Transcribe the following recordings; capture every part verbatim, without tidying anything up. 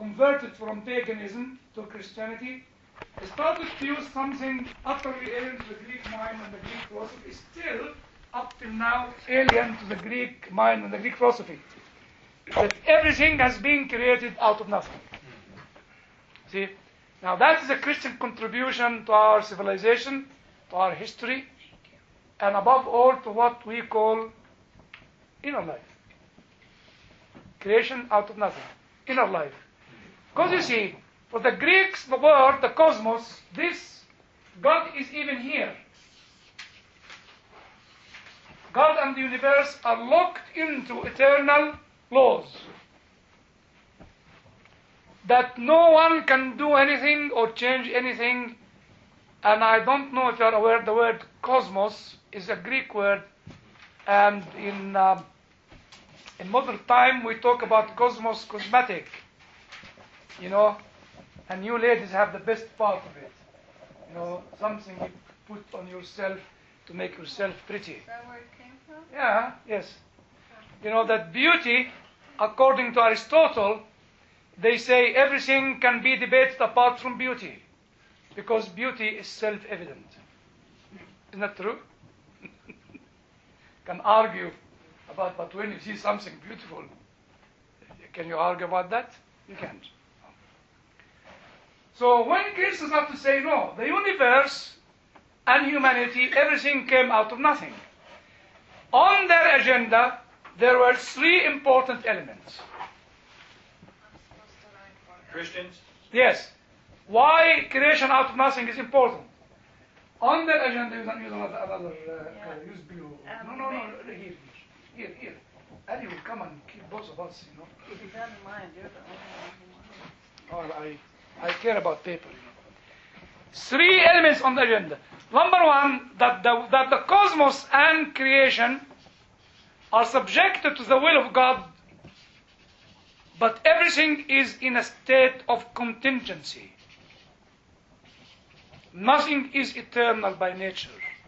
converted from paganism to Christianity, started to use something utterly alien to the Greek mind and the Greek philosophy, still, up till now, alien to the Greek mind and the Greek philosophy. That everything has been created out of nothing. See? Now that is a Christian contribution to our civilization, to our history, and above all to what we call inner life. Creation out of nothing. Inner life. Because you see, for the Greeks, the world, the cosmos, this God is even here. God and the universe are locked into eternal laws. That no one can do anything or change anything. And I don't know if you are aware, the word cosmos is a Greek word. And in, uh, in modern time, we talk about cosmos cosmetic. You know, and you ladies have the best part of it. You know, something you put on yourself to make yourself pretty. Is that where it came from? Yeah, yes. You know, that beauty, according to Aristotle, they say everything can be debated apart from beauty. Because beauty is self-evident. Isn't that true? Can argue about, but when you see something beautiful, can you argue about that? You can't. So when Christians have to say, no, the universe and humanity, everything came out of nothing. On their agenda, there were three important elements. Christians? Yes. Why creation out of nothing is important. On their agenda, use another, another uh, Yeah. use blue. Um, no, no, no, here, here, here, here. And you will come and keep both of us, you know. If you don't mind, you're the only one who wants. Oh, I, I care about paper. You know. Three elements on the agenda. Number one, that the, that the cosmos and creation are subjected to the will of God, but everything is in a state of contingency. Nothing is eternal by nature.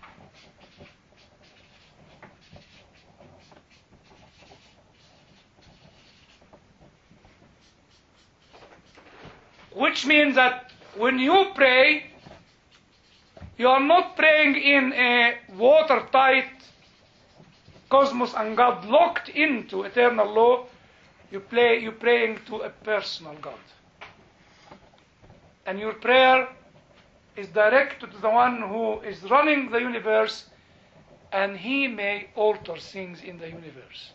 Which means that when you pray, you are not praying in a watertight cosmos and God locked into eternal law. You play, you're praying to a personal God. And your prayer is directed to the one who is running the universe, and he may alter things in the universe.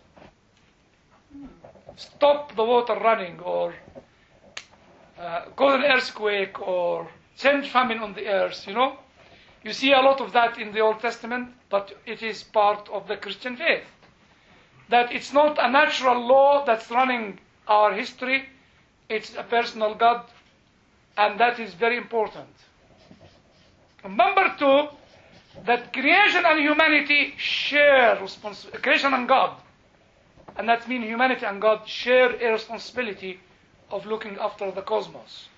Stop the water running, or uh, cause an earthquake, or send famine on the earth, you know. You see a lot of that in the Old Testament, but it is part of the Christian faith. That it's not a natural law that's running our history, it's a personal God, and that is very important. And number two, that creation and humanity share responsibility, creation and God, and that means humanity and God share a responsibility of looking after the cosmos.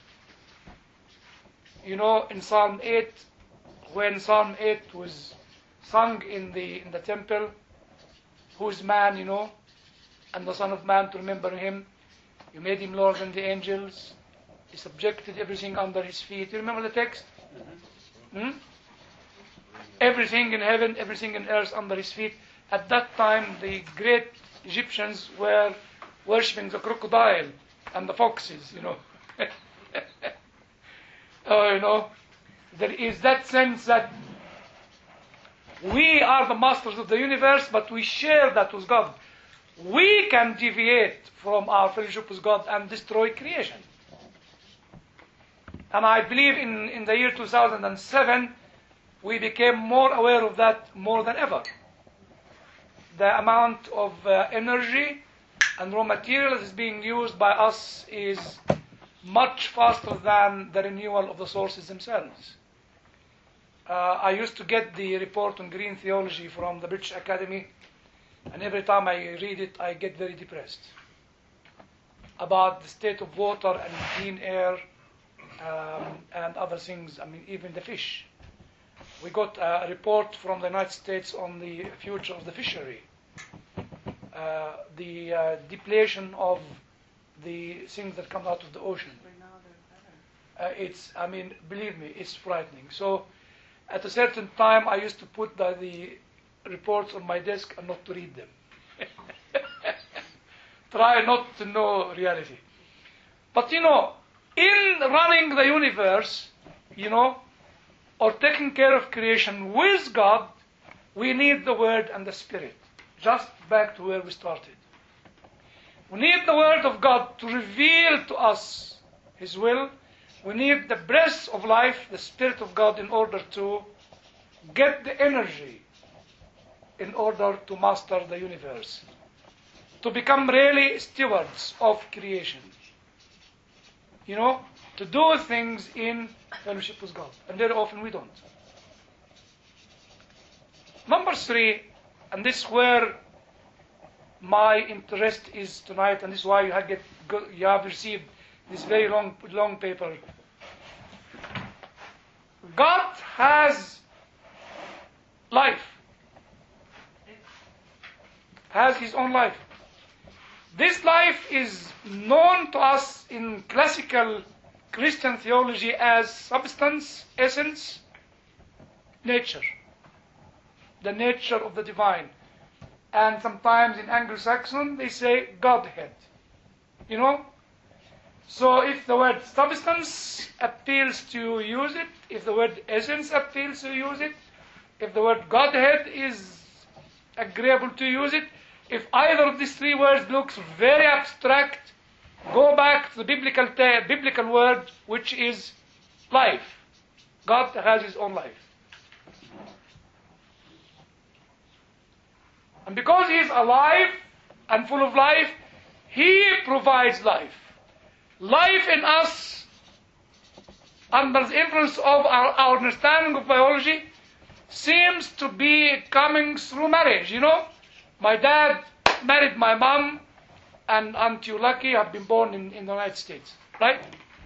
You know, in Psalm eight, when Psalm eight was sung in the in the temple, who is man, you know, and the Son of Man, to remember him. You made him Lord than the angels. He subjected everything under his feet. You remember the text? Mm-hmm. Hmm? Everything in heaven, everything in earth under his feet. At that time, the great Egyptians were worshipping the crocodile and the foxes, you know. Oh, you know, there is that sense that we are the masters of the universe, but we share that with God. We can deviate from our fellowship with God and destroy creation. And I believe in, in the year two thousand seven, we became more aware of that more than ever. The amount of uh, energy and raw material that is being used by us is much faster than the renewal of the sources themselves. Uh, I used to get the report on green theology from the British Academy, and every time I read it, I get very depressed about the state of water and clean air um, and other things. I mean, even the fish. We got a report from the United States on the future of the fishery, uh, the uh, depletion of the things that come out of the ocean. We know they're better. Uh, it's, I mean, believe me, it's frightening. So, at a certain time, I used to put the, the reports on my desk and not to read them. Try not to know reality. But you know, in running the universe, you know, or taking care of creation with God, we need the Word and the Spirit. Just back to where we started. We need the Word of God to reveal to us His will. We need the breath of life, the Spirit of God, in order to get the energy in order to master the universe. To become really stewards of creation. You know, to do things in fellowship with God. And very often we don't. Number three, and this is where my interest is tonight, and this is why you have, get, you have received this very long, long paper. God has life. Has His own life. This life is known to us in classical Christian theology as substance, essence, nature. The nature of the divine. And sometimes in Anglo-Saxon they say Godhead. You know? So if the word substance appeals to use it, if the word essence appeals to use it, if the word Godhead is agreeable to use it, if either of these three words looks very abstract, go back to the biblical te- biblical word, which is life. God has His own life. And because He is alive and full of life, He provides life. Life in us, under the influence of our, our understanding of biology, seems to be coming through marriage, you know? My dad married my mom, and aren't you lucky, I've been born in, in the United States, right?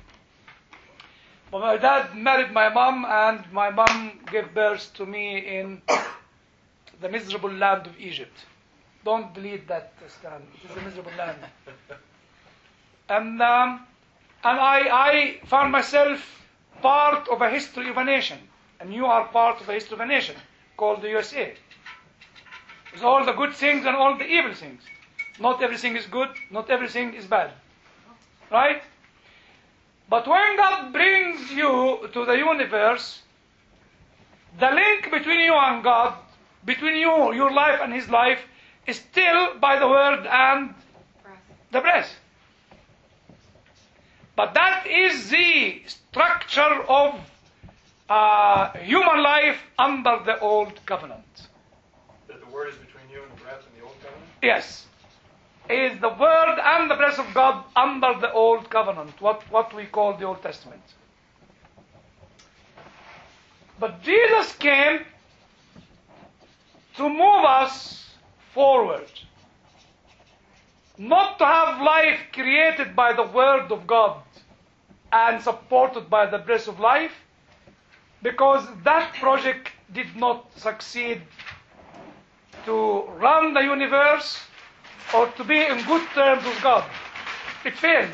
But my dad married my mom, and my mom gave birth to me in the miserable land of Egypt. Don't delete that, Stan. It is a miserable land. And, um, and I, I found myself part of a history of a nation. And you are part of a history of a nation called the U S A. With all the good things and all the evil things. Not everything is good, not everything is bad. Right? But when God brings you to the universe, the link between you and God, between you, your life and His life, is still by the word and the breath. But that is the structure of uh, human life under the old covenant. That the word is between you and the breath in the old covenant? Yes. Is the word and the breath of God under the old covenant, what, what we call the Old Testament. But Jesus came to move us forward. Not to have life created by the word of God and supported by the breath of life, because that project did not succeed to run the universe or to be in good terms with God. It failed.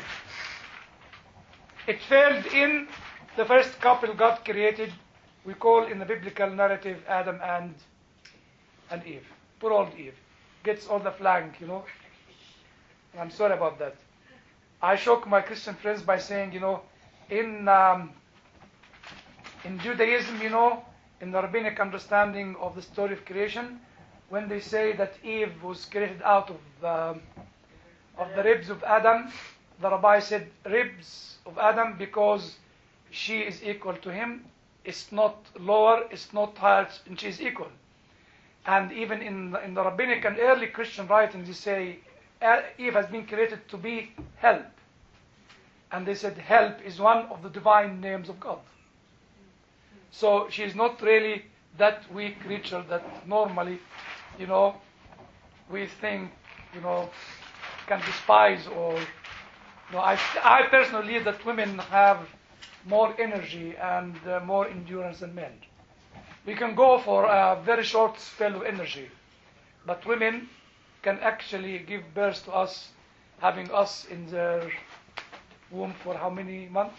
It failed in the first couple God created, we call in the biblical narrative Adam and, and Eve. Poor old Eve. Gets all the flank, you know. And I'm sorry about that. I shock my Christian friends by saying, you know, in um, in Judaism, you know, in the rabbinic understanding of the story of creation, when they say that Eve was created out of the, of the ribs of Adam, the rabbi said ribs of Adam because she is equal to him. It's not lower, it's not higher, and she is equal. And even in the, in the rabbinic and early Christian writings, they say Eve has been created to be help. And they said help is one of the divine names of God. So she is not really that weak creature that normally, you know, we think, you know, can despise or, you know, I, I personally believe that women have more energy and uh, more endurance than men. We can go for a very short spell of energy, but women can actually give birth to us having us in their womb for how many months?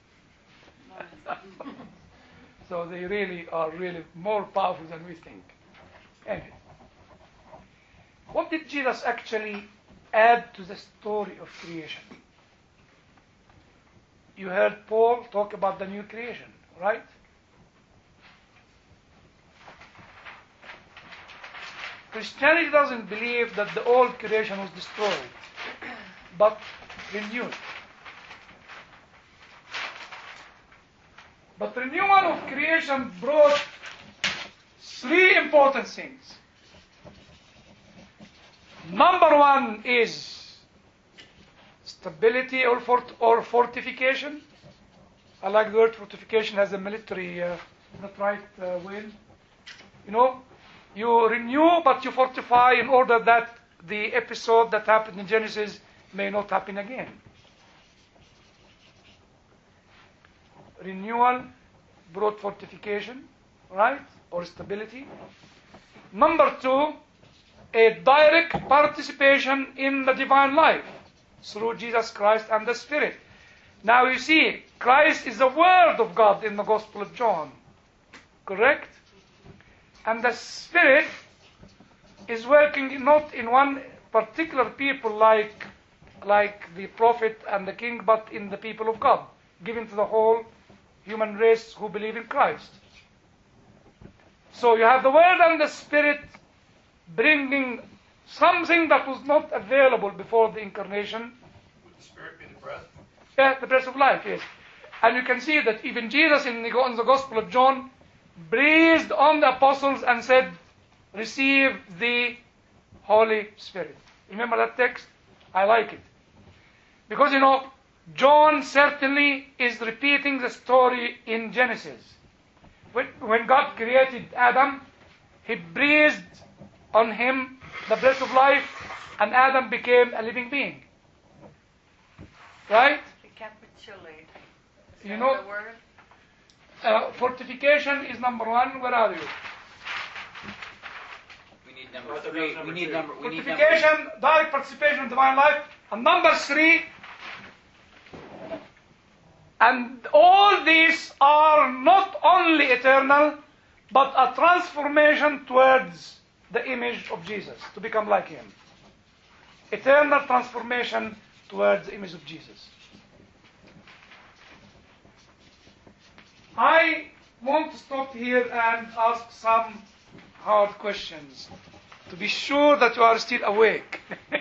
So they really are really more powerful than we think. Anyway, what did Jesus actually add to the story of creation? You heard Paul talk about the new creation, right? Christianity doesn't believe that the old creation was destroyed, but renewed. But renewal of creation brought three important things. Number one is stability or, fort- or fortification. I like the word fortification as a military, uh, not right, uh, Will. You know, you renew but you fortify in order that the episode that happened in Genesis may not happen again. Renewal brought fortification, right? Or stability. Number two, a direct participation in the divine life through Jesus Christ and the Spirit. Now you see, Christ is the Word of God in the Gospel of John. Correct? And the Spirit is working not in one particular people like, like the prophet and the king, but in the people of God, given to the whole human race who believe in Christ. So you have the Word and the Spirit bringing something that was not available before the incarnation. Would the Spirit be the breath? Yeah, the breath of life, yes. And you can see that even Jesus in the, in the Gospel of John breathed on the apostles and said, receive the Holy Spirit. Remember that text? I like it. Because, you know, John certainly is repeating the story in Genesis. When, when God created Adam, He breathed on him the breath of life, and Adam became a living being. Right? Recapitulate. Is You that know- the word? Uh, fortification is number one. Where are you? We need number I thought that three. was number We need two. number. We need number. Fortification, direct participation in divine life. And number three, and all these are not only eternal, but a transformation towards the image of Jesus, to become like Him. Eternal transformation towards the image of Jesus. I want to stop here and ask some hard questions to be sure that you are still awake. I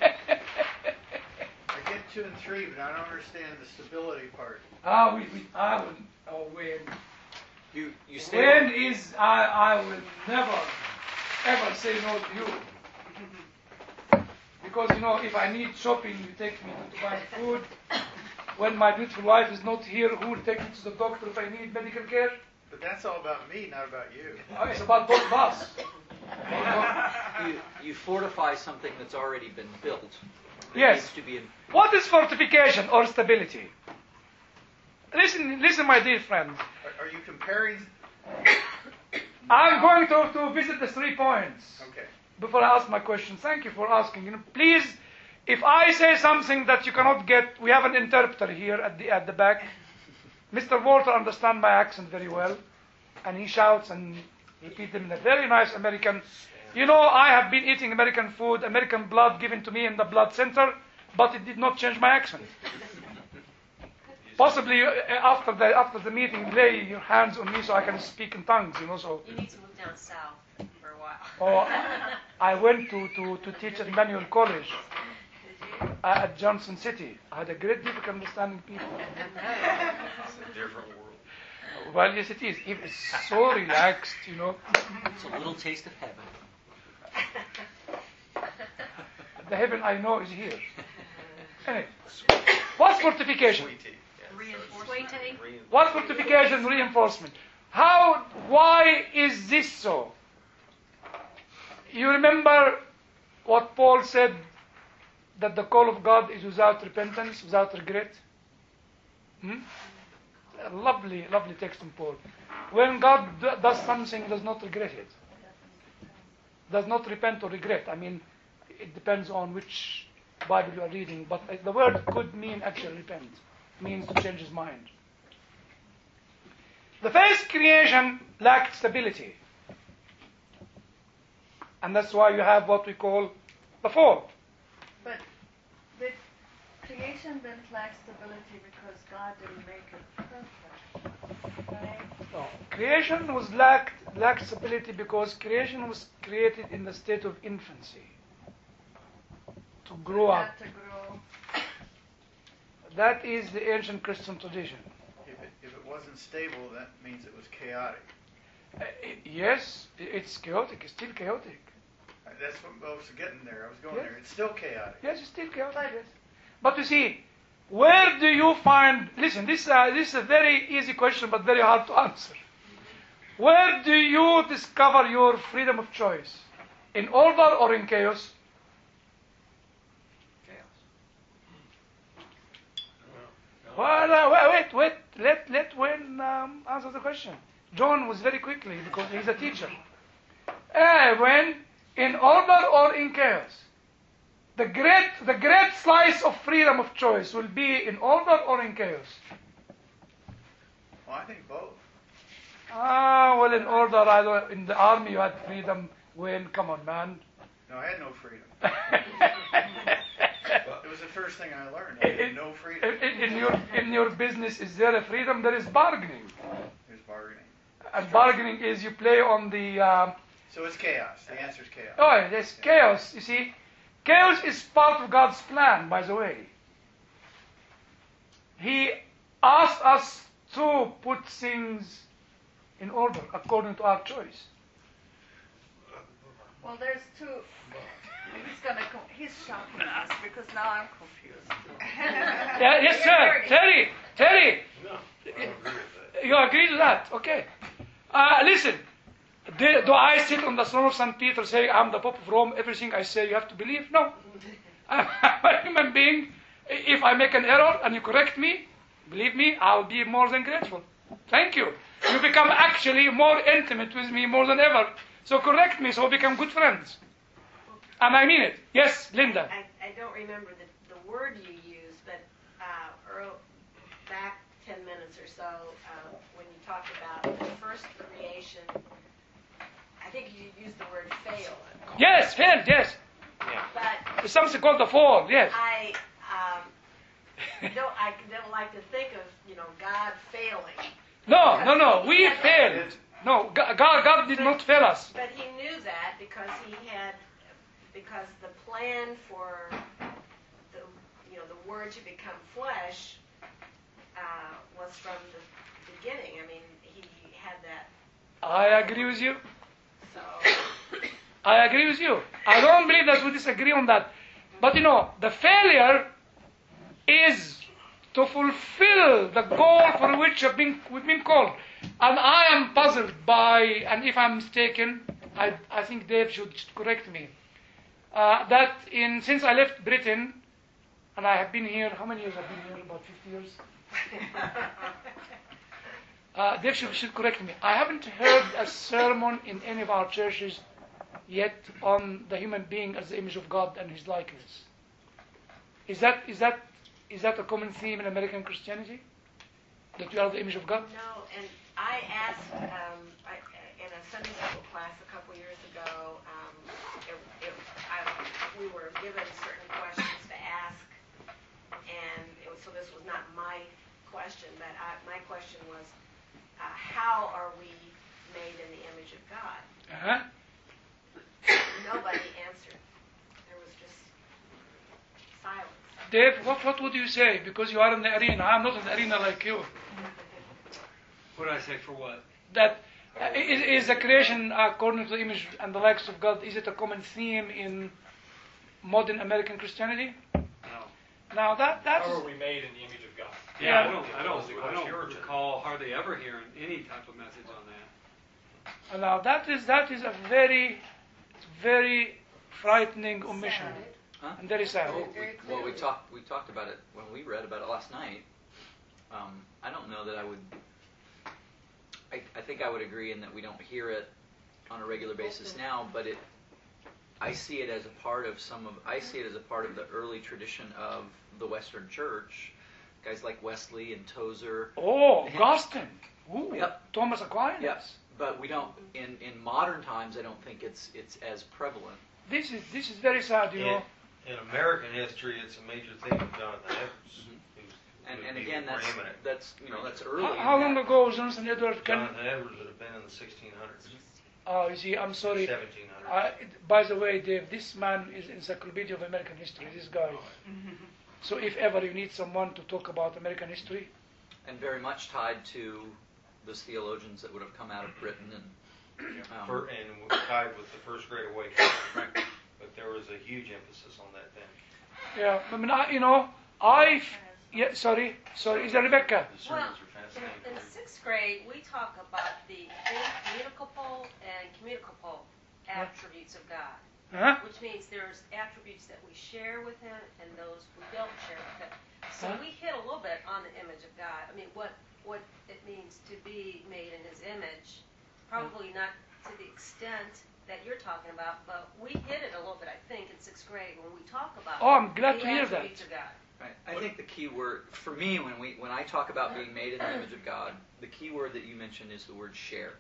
get two and three, but I don't understand the stability part. Ah, we, we, I will, oh, when. You you stay. When is, I, I will never, ever say no to you. Because, you know, if I need shopping, you take me to buy food. When my beautiful wife is not here, who will take me to the doctor if I need medical care? But that's all about me, not about you. Oh, it's about both of us. You, you fortify something that's already been built. It Yes. needs to be in, What is fortification or stability? Listen, listen, my dear friends. Are, are you comparing? I'm going to, to visit the three points Okay. before I ask my question. Thank you for asking. You know, please, if I say something that you cannot get, we have an interpreter here at the at the back. Mister Walter understands my accent very well, and he shouts and repeats them in a very nice American. You know, I have been eating American food, American blood given to me in the blood center, but it did not change my accent. Possibly uh, after the after the meeting, lay your hands on me so I can speak in tongues. You know, so. You need to move down south for a while. Oh, I went to, to, to teach at Emmanuel College uh, at Johnson City. I had a great difficulty understanding people. It's a different world. Well, yes, it is. It's so relaxed, you know. it's a little taste of heaven. The heaven I know is here. Anyway, what's fortification? Sweetie. Yeah, Reinforcement. so it's rein- What's fortification? Reinforcement. How? Why is this so? You remember what Paul said, that the call of God is without repentance, without regret? Hmm? A lovely, lovely text in Paul. When God d- does something, he does not regret it. Does not repent or regret. I mean, it depends on which Bible you are reading, but uh, the word could mean actually repent, means to change his mind. The first creation lacked stability. And that's why you have what we call the fall. But the creation didn't lack stability because God didn't make it perfect, right? No. Creation was lacked, lacked stability because creation was created in the state of infancy. To grow It up. had to grow. That is the ancient Christian tradition. If it, if it wasn't stable, that means it was chaotic. Uh, it- yes, i- it's chaotic, it's still chaotic. Uh, That's what I was getting there. I was going Yes. there. It's still chaotic. Yes, it's still chaotic, But- yes. But you see, where do you find, listen, this, uh, this is a very easy question but very hard to answer. Where do you discover your freedom of choice? In order or in chaos? Well, uh, wait, wait, let, let Wayne um, answer the question. John was very quickly because he's a teacher. Uh, when in order or in chaos? The great, the great slice of freedom of choice will be in order or in chaos? Well, I think both. Ah, well, in order, I don't, in the army you had freedom. Wayne, come on, man. No, I had no freedom. It was the first thing I learned. I had no freedom. In, in your in your business, is there a freedom? There is bargaining, There's bargaining. and bargaining is you play on the. Um, So it's chaos. The answer is chaos. oh, there's chaos. You see, chaos is part of God's plan. By the way, He asked us to put things in order according to our choice. Well, there's two. He's gonna. Co- he's shocking us because now I'm confused. Yeah, yes, sir. Terry, Terry, you agree to that? Okay. Uh, listen, do, do I sit on the throne of Saint Peter saying I'm the Pope of Rome? Everything I say you have to believe? No. I'm a human being. If I make an error and you correct me, believe me, I'll be more than grateful. Thank you. You become actually more intimate with me more than ever. So correct me so we become good friends. And I mean it. Yes, Linda. I, I don't remember the, the word you used, but uh, Earl, back ten minutes or so, uh, when you talked about the first creation, I think you used the word fail. Yes, failed, yes. But There's something called the fall, yes. I um, don't, I don't like to think of, you know, God failing. No, no, no. We failed. No, God, God did not fail us. But he knew that because he had, because the plan for the, you know, the Word to become flesh uh, was from the beginning. I mean, he had that. I agree with you. So I agree with you. I don't believe that we disagree on that. But you know, the failure is to fulfill the goal for which we've been, we've been called. And I am puzzled by, and if I'm mistaken, I, I think Dave should, should correct me, uh, that in since I left Britain, and I have been here, how many years I've been here? About fifty years? Uh, Dave should, should correct me. I haven't heard a sermon in any of our churches yet on the human being as the image of God and His likeness. Is that is that is that a common theme in American Christianity? That we are the image of God? no, and I asked um, I, in a Sunday school class a couple years ago. Um, it, it, I, we were given certain questions to ask, and it was, so this was not my question, but I, my question was, uh, how are we made in the image of God? Uh-huh. Nobody answered. There was just silence. Dave, what, what would you say? Because you are in the arena. I'm not in the arena like you. What did I say for what? That uh, is, is the creation according to the image and the likeness of God, is it a common theme in modern American Christianity? No. Now that that's How are we made in the image of God? Yeah, Yeah. I don't, I don't, That was the I don't question. recall hardly ever hearing any type of message on that. now that is that is a very very frightening omission Huh? and very sad. Well, we, well, we talked we talked about it when we read about it last night. Um, I don't know that I would. I, I think I would agree in that we don't hear it on a regular basis now, but it. I see it as a part of some of I see it as a part of the early tradition of the Western Church. Guys like Wesley and Tozer. Oh, Augustine. Ooh, Yep. Thomas Aquinas. Yes, but we don't in, in modern times. I don't think it's it's as prevalent. This is this is very sad, you In, know. in American history, it's a major thing of Jonathan Edwards. Mhm. who's- And would and be again, that's preeminent. that's you know that's early. How, in how long that. ago Jonathan Edwards? Can, Jonathan Edwards would have been in the sixteen hundreds, oh, you see, I'm sorry. seventeen hundreds. I, by the way, Dave, this man is Encyclopedia of American History. This guy. So if ever you need someone to talk about American history, And very much tied to those theologians that would have come out of Britain and um, For, and tied with the First Great Awakening. But there was a huge emphasis on that then. yeah. I mean, I, you know, I. Yeah, sorry, sorry. Is that Rebecca? The Well, sermons are in, fascinating. in sixth grade, we talk about the incommunicable and communicable attributes of God, Huh? which means there's attributes that we share with Him and those we don't share with Him. So Huh? we hit a little bit on the image of God. I mean, what what it means to be made in His image, probably not to the extent that you're talking about, but we hit it a little bit, I think, in sixth grade when we talk about Oh, I'm glad the to hear that. attributes of God. Right. I think the key word for me when we when I talk about being made in the image of God, the key word that you mentioned is the word share.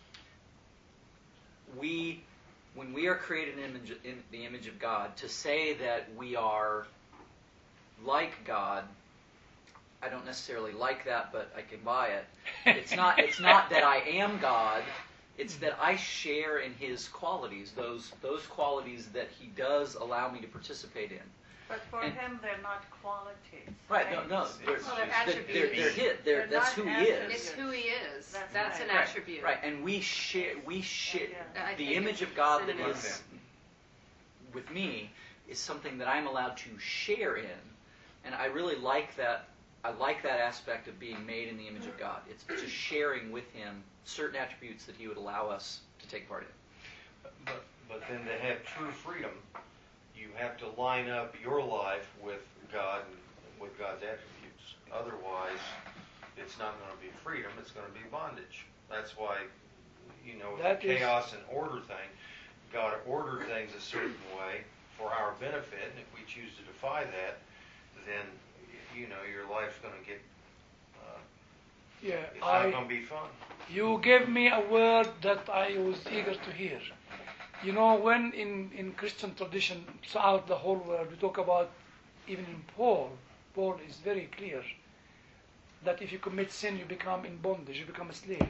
We, when we are created in, image, in the image of God, to say that we are like God, I don't necessarily like that, but I can buy it. It's not. It's not that I am God. It's that I share in His qualities, those those qualities that He does allow me to participate in. But for And- him, they're not qualities. Right, no, no. They're, Well, they're they're, they're, attributes. they're hit. They're, They're that's not who he attributes. is. It's who he is. That's That's, right. an Right, attribute. right, and we share, we share, Yeah. I the think image it's of God that synonymous. is with me is something that I'm allowed to share in, and I really like that. I like that aspect of being made in the image of God. It's just sharing with Him certain attributes that He would allow us to take part in. But, but then to have true freedom, you have to line up your life with God and with God's attributes. Otherwise, it's not going to be freedom, it's going to be bondage. That's why, you know, with That the is- chaos and order thing, God ordered things a certain way for our benefit, and if we choose to defy that, then, you know, your life's going to get, uh, Yeah, it's not I. going to be fun. You gave me a word that I was eager to hear. You know, when in, in Christian tradition throughout the whole world, we talk about, even in Paul, Paul is very clear that if you commit sin, you become in bondage, you become a slave.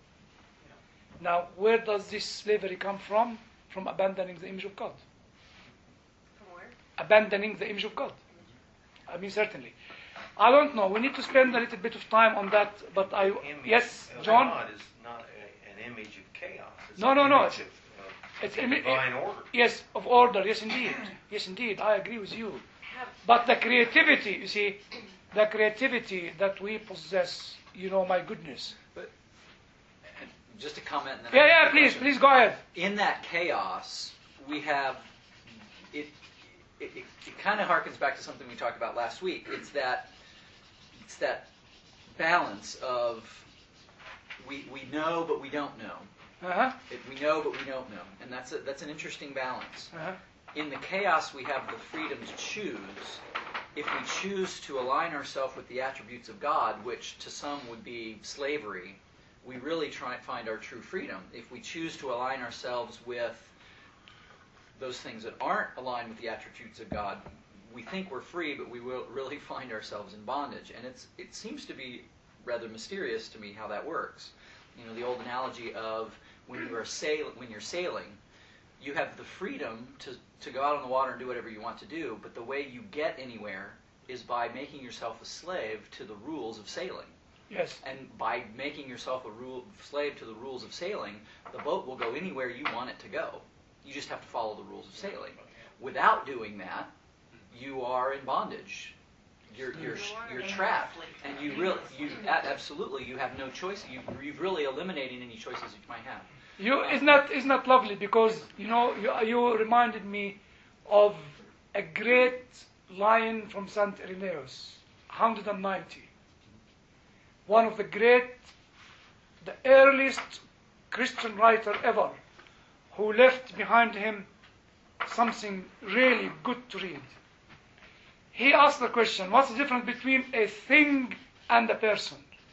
Now, where does this slavery come from? From abandoning the image of God. From where? Abandoning the image of God. I mean, certainly. I don't know. We need to spend a little bit of time on that, but I... Image Yes, of John? God is not a, an image of chaos. It's No, an no, no, image it's- of, It's of imi- divine order. Yes, of order. Yes, indeed. Yes, indeed. I agree with you. Have, But the creativity, you see, the creativity that we possess, you know, my goodness. And just a comment. And then Yeah, I- yeah, please, please go ahead. In that chaos, we have it. It, it, it kind of harkens back to something we talked about last week. It's that it's that balance of we we know but we don't know. Uh-huh. It, we know but we don't know, and that's a, that's an interesting balance. Uh-huh. In the chaos, we have the freedom to choose. If we choose to align ourselves with the attributes of God, which to some would be slavery, we really try and find our true freedom. If we choose to align ourselves with those things that aren't aligned with the attributes of God, we think we're free, but we will really find ourselves in bondage. And it's it seems to be rather mysterious to me how that works. You know, the old analogy of when you are sail when you're sailing, you have the freedom to, to go out on the water and do whatever you want to do, but the way you get anywhere is by making yourself a slave to the rules of sailing. Yes. And by making yourself a rule, slave to the rules of sailing, the boat will go anywhere you want it to go. You just have to follow the rules of sailing. Without doing that, you are in bondage. You're you're you're trapped, and you really you a- absolutely you have no choice. You you've really eliminated any choices you might have. You, it's not, it's not lovely because, you know, you, you reminded me of a great line from Saint Irenaeus, one hundred ninety. One of the great, the earliest Christian writer ever, who left behind him something really good to read. He asked the question, what's the difference between a thing and a person?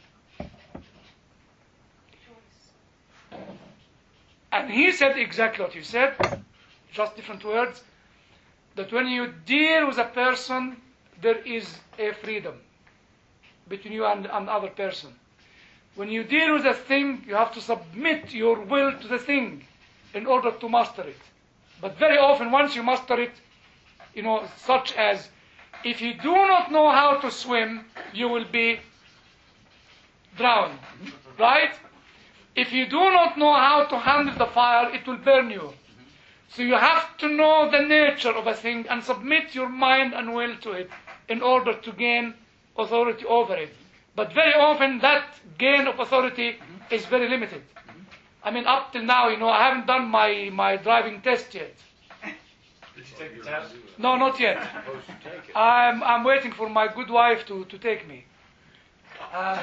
And he said exactly what you said, just different words, that when you deal with a person, there is a freedom between you and another person. When you deal with a thing, you have to submit your will to the thing in order to master it. But very often, once you master it, you know, such as, if you do not know how to swim, you will be drowned, right? If you do not know how to handle the fire, it will burn you. So you have to know the nature of a thing and submit your mind and will to it in order to gain authority over it. But very often that gain of authority is very limited. I mean, up till now, you know, I haven't done my, my driving test yet. Did you take the test? No, not yet. I'm, I'm waiting for my good wife to, to take me. Uh,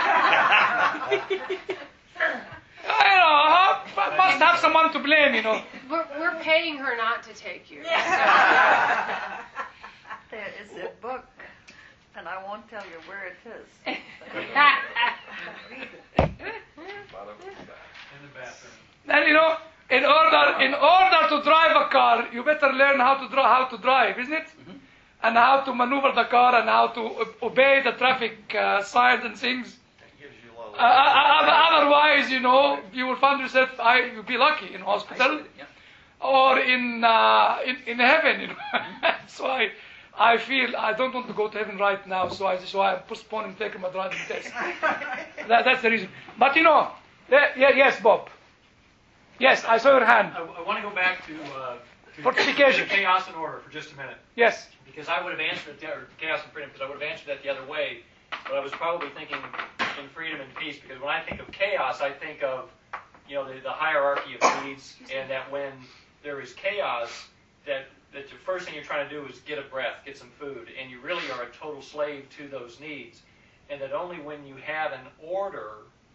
I know, I must have someone to blame, you know. We're, we're paying her not to take you. There is a book, and I won't tell you where it is. In the bathroom. And you know, in order in order to drive a car, you better learn how to dri- how to drive, isn't it? Mm-hmm. And how to maneuver the car and how to o- obey the traffic uh, signs and things. Uh, uh, otherwise, you know, you will find yourself, I, you'll be lucky in hospital Yeah. or in, uh, in in heaven. You know? So I, I feel I don't want to go to heaven right now, so I so I'm postponing taking my driving test. that, that's the reason. But you know, yeah, yeah, yes, Bob. Yes, I saw your hand. I, I want to go back to, uh, to, Fortification. to chaos and order for just a minute. Yes. Because I would have answered it, the, or chaos and freedom, because I would have answered that the other way. But I was probably thinking in freedom and peace, because when I think of chaos, I think of, you know, the, the hierarchy of needs, and that when there is chaos, that, that the first thing you're trying to do is get a breath, get some food, and you really are a total slave to those needs. And that only when you have an order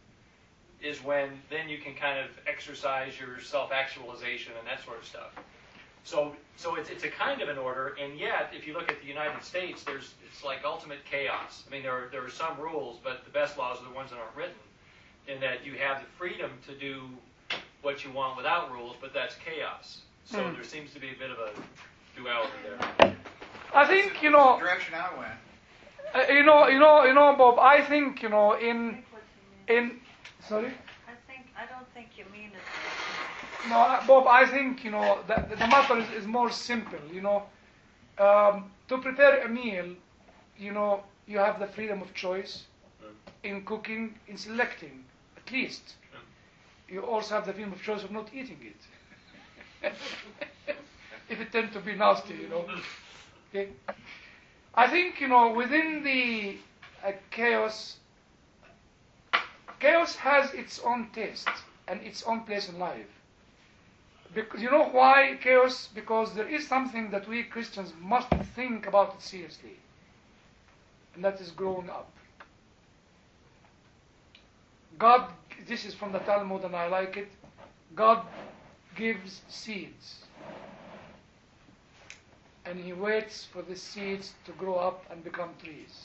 is when then you can kind of exercise your self-actualization and that sort of stuff. So, so it's it's a kind of an order, and yet if you look at the United States, there's it's like ultimate chaos. I mean, there are there are some rules, but the best laws are the ones that aren't written. In that you have the freedom to do what you want without rules, but that's chaos. So Mm. there seems to be a bit of a duality there. I think, you know, Direction I went. uh, you know, you know, you know, Bob. I think, you know, I in think what you mean. in sorry. I think I don't think you mean it. No, uh, Bob, I think, you know, the, the matter is, is more simple, you know. Um, to prepare a meal, you know, you have the freedom of choice in cooking, in selecting, at least. You also have the freedom of choice of not eating it. If it tends to be nasty, you know. Okay. I think, you know, within the uh, chaos, chaos has its own taste and its own place in life. Because you know why chaos? Because there is something that we Christians must think about it seriously, and that is growing up. God, this is from the Talmud and I like it, God gives seeds, and He waits for the seeds to grow up and become trees.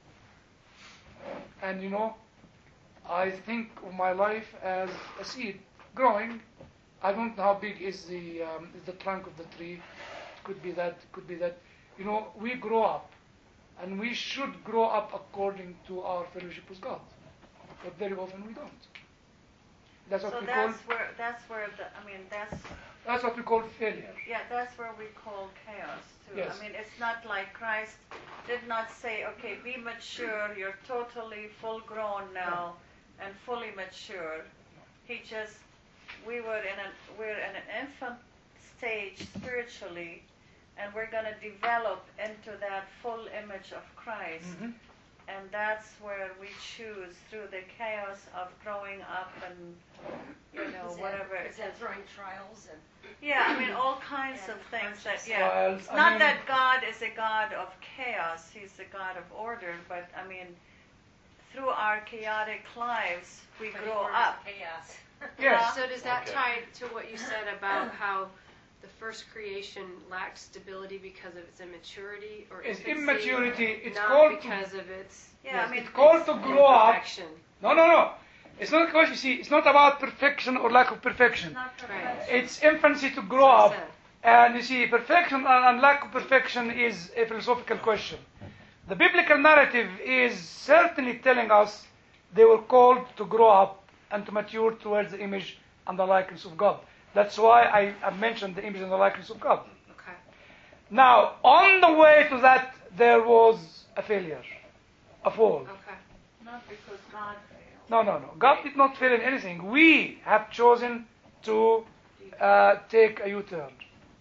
And you know, I think of my life as a seed growing. I don't know how big is the um, is the trunk of the tree. Could be that. Could be that. You know, we grow up, and we should grow up according to our fellowship with God. But very often we don't. That's what So we that's call. where that's where the I mean that's That's what we call failure. yeah that's where we call chaos too. Yes. I mean it's not like Christ did not say, okay, be mature, you're totally full grown now and fully mature. He just we were in an we're in an infant stage spiritually, and we're going to develop into that full image of Christ. Mm-hmm. And that's where we choose through the chaos of growing up and, you know, Is that- whatever. Is that throwing trials and? Yeah, I mean, all kinds And of things that, hardships. yeah. Well, It's I not mean- that God is a God of chaos, He's a God of order, but I mean, through our chaotic lives, we But grow order up. Chaos. Yes. So does that Okay. tie to what you said about how the first creation lacked stability because of its immaturity or It's infancy, immaturity. It's not called because to, of its Yeah, I mean, it's called to grow up. imperfection. No, no, no. It's not a question. See, it's not about perfection or lack of perfection. not Right. perfection. It's infancy to grow That's up. what I said. And you see, perfection and and lack of perfection is a philosophical question. The biblical narrative is certainly telling us they were called to grow up and to mature towards the image and the likeness of God. That's why I, I mentioned the image and the likeness of God. Okay. Now, on the way to that, there was a failure, a fall. Okay. Not because God failed. No, no, no. God did not fail in anything. We have chosen to uh, take a U-turn.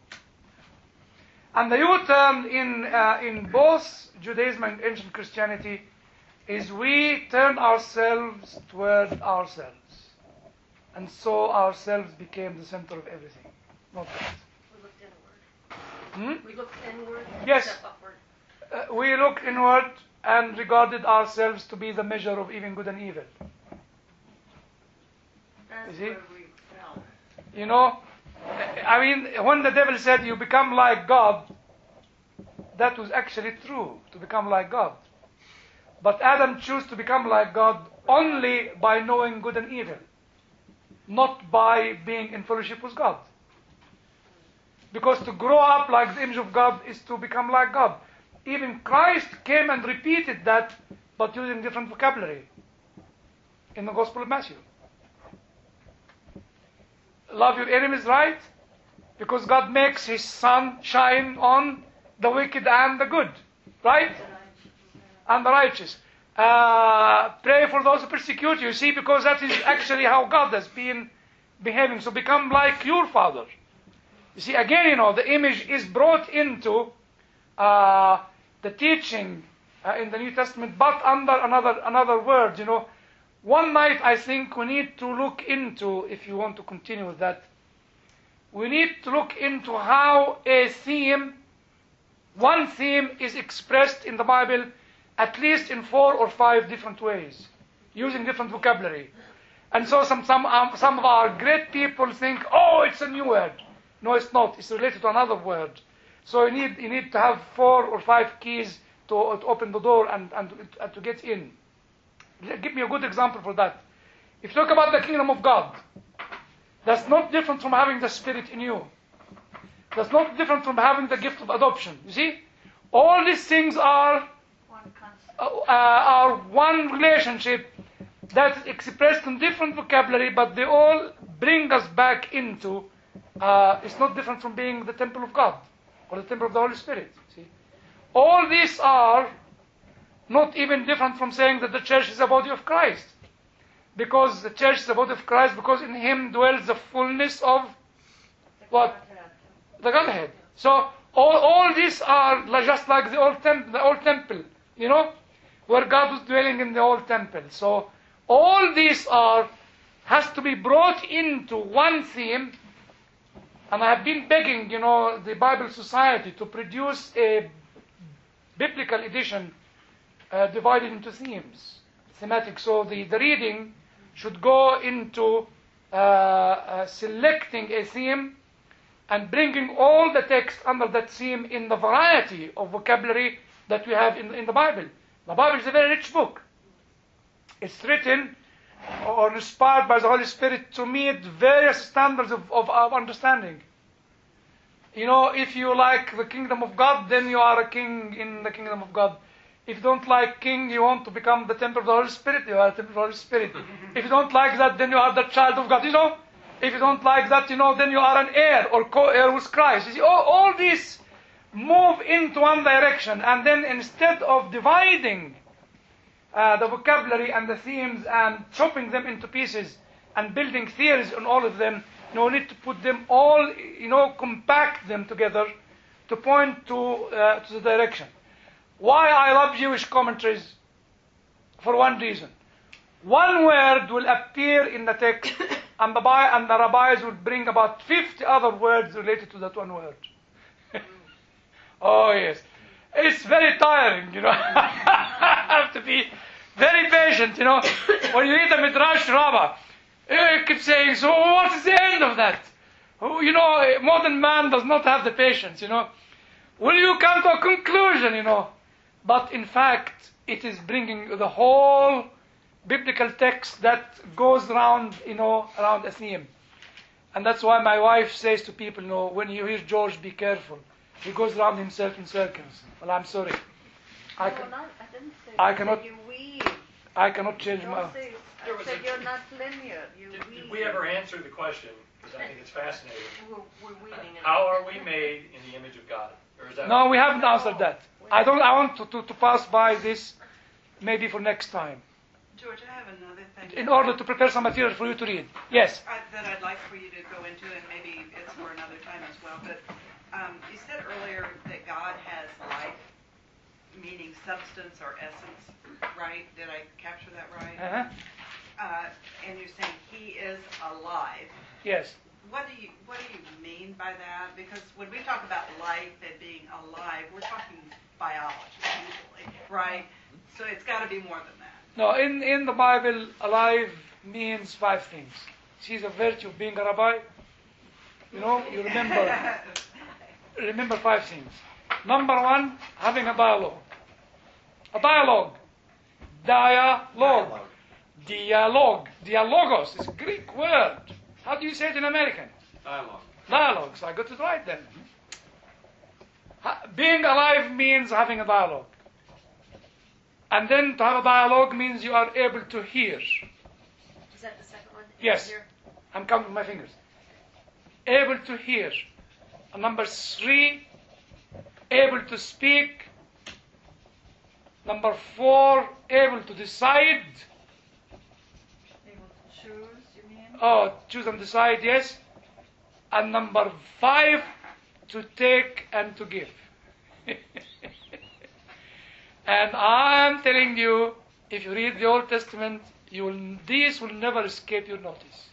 And the U-turn in, uh, in both Judaism and ancient Christianity is we turn ourselves toward ourselves. And so ourselves became the center of everything. Not that. We looked inward. Hmm? We looked inward. Yes. Step upward. Uh, we looked inward and regarded ourselves to be the measure of even good and evil. That's You see? where we fell. You know, I mean, when the devil said you become like God, that was actually true, to become like God. But Adam chose to become like God only by knowing good and evil, not by being in fellowship with God. Because to grow up like the image of God is to become like God. Even Christ came and repeated that, but using different vocabulary in the Gospel of Matthew. Love your enemies, right? Because God makes His sun shine on the wicked and the good, right? And the righteous. Uh, pray for those who persecute you. See, because that is actually how God has been behaving. So become like your Father. You see, again, you know, the image is brought into uh, the teaching uh, in the New Testament, but under another another word, you know. One night, I think we need to look into, if you want to continue with that, we need to look into how a theme, one theme is expressed in the Bible at least in four or five different ways, using different vocabulary. And so some some um, some of our great people think, oh, it's a new word. No, it's not. It's related to another word. So you need you need to have four or five keys to, to open the door and, and, and to get in. Give me a good example for that. If you talk about the kingdom of God, that's not different from having the Spirit in you. That's not different from having the gift of adoption. You see? All these things are, One concept. uh, uh, are one relationship that is expressed in different vocabulary, but they all bring us back into, uh, it's not different from being the temple of God or the temple of the Holy Spirit. See? All these are not even different from saying that the church is the body of Christ. Because the church is the body of Christ, because in Him dwells the fullness of what? The Godhead. So all, all these are like, just like the old, temp- the old temple, you know, where God was dwelling in the old temple. So all these are, has to be brought into one theme. And I have been begging, you know, the Bible Society to produce a biblical edition Uh, divided into themes, thematic. So the, the reading should go into uh, uh, selecting a theme and bringing all the text under that theme in the variety of vocabulary that we have in, in the Bible. The Bible is a very rich book. It's written or inspired by the Holy Spirit to meet various standards of, of our understanding. You know, if you like the kingdom of God, then you are a king in the kingdom of God. If you don't like king, you want to become the temple of the Holy Spirit, you are the temple of the Holy Spirit. If you don't like that, then you are the child of God, you know. If you don't like that, you know, then you are an heir or co-heir with Christ. You see, all, all these move into one direction, and then instead of dividing uh, the vocabulary and the themes and chopping them into pieces and building theories on all of them, you know, we need to put them all, you know, compact them together to point to, uh, to the direction. Why I love Jewish commentaries? For one reason. One word will appear in the text, and the, and the rabbis will bring about fifty other words related to that one word. Oh yes. It's very tiring, you know. I have to be very patient, you know. When you read the Midrash Rabbah, you keep saying, so what is the end of that? Who, you know, modern man does not have the patience, you know. Will you come to a conclusion, you know? But in fact, it is bringing the whole biblical text that goes around, you know, around a theme. And that's why my wife says to people, you know, when you hear George, be careful. He goes around himself in circles. Well, I'm sorry. I, no, can, not, I didn't say I that. cannot, You weave. I cannot change Don't my... say, There I was said a- you're not linear. You Did, weave. did we ever answer the question? Because I think it's fascinating. We're, we're weaving it. How are we made in the image of God? Or is that No, we haven't answered that. I don't. I want to, to, to pass by this maybe for next time, George, I have another thing. in order to prepare some material for you to read. Yes. I, that I'd like for you to go into, and maybe it's for another time as well. But um, you said earlier that God has life, meaning substance or essence, right? Did I capture that right? Uh-huh. Uh, and you're saying He is alive. Yes. What do you What do you mean by that? Because when we talk about life and being alive, we're talking biology usually, right? So it's got to be more than that. No. In in the Bible, alive means five things. See the virtue of being a rabbi. You know, you remember remember five things. Number one, having a dialogue. A dialogue. Dialogue. Dialogue. Dialogos is a Greek word. How do you say it in American? Dialogue. Dialogue. So I got it right then. Ha- being alive means having a dialogue. And then to have a dialogue means you are able to hear. Is that the second one? Yes. Here? I'm counting my fingers. Able to hear. And number three, able to speak. Number four, able to decide. Able to choose, you mean? Oh, choose and decide, yes. And number five, to take and to give. And I'm telling you, if you read the Old Testament, you will, these will never escape your notice.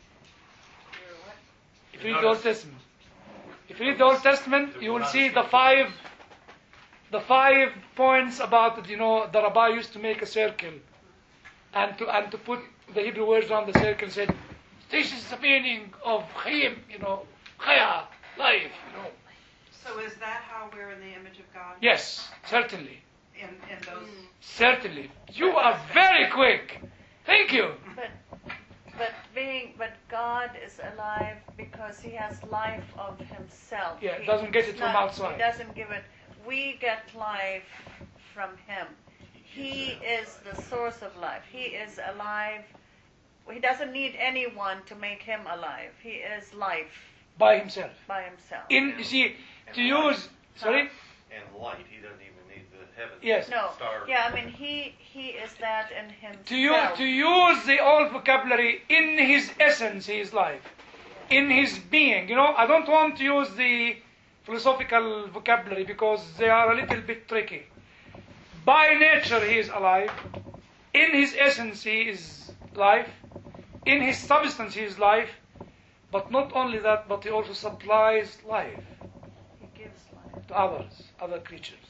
If you read the Old Testament, if you read the Old Testament, you will see the five, the five points about, you know, the rabbi used to make a circle, and to and to put the Hebrew words around the circle and said, this is the meaning of chayim, you know, chaya, life, you know. So is that how we're in the image of God? Yes, certainly, In in those. certainly. You are very quick. Thank you. But but being but God is alive because He has life of Himself. Yeah, He- doesn't get it's it from not- outside. He doesn't give it. We get life from Him. He is the source of life. He is alive. He doesn't need anyone to make Him alive. He is life By himself. by Himself. In you see, to use sorry. And light, he doesn't even need the heavens. Yes. No. Stars. Yeah, I mean He He is that in Himself. To use, to use the old vocabulary, in his essence he is life. In his being. You know, I don't want to use the philosophical vocabulary because they are a little bit tricky. By nature he is alive. In his essence he is life. In his substance he is life. But not only that, but he also supplies life He gives life. to others, other creatures.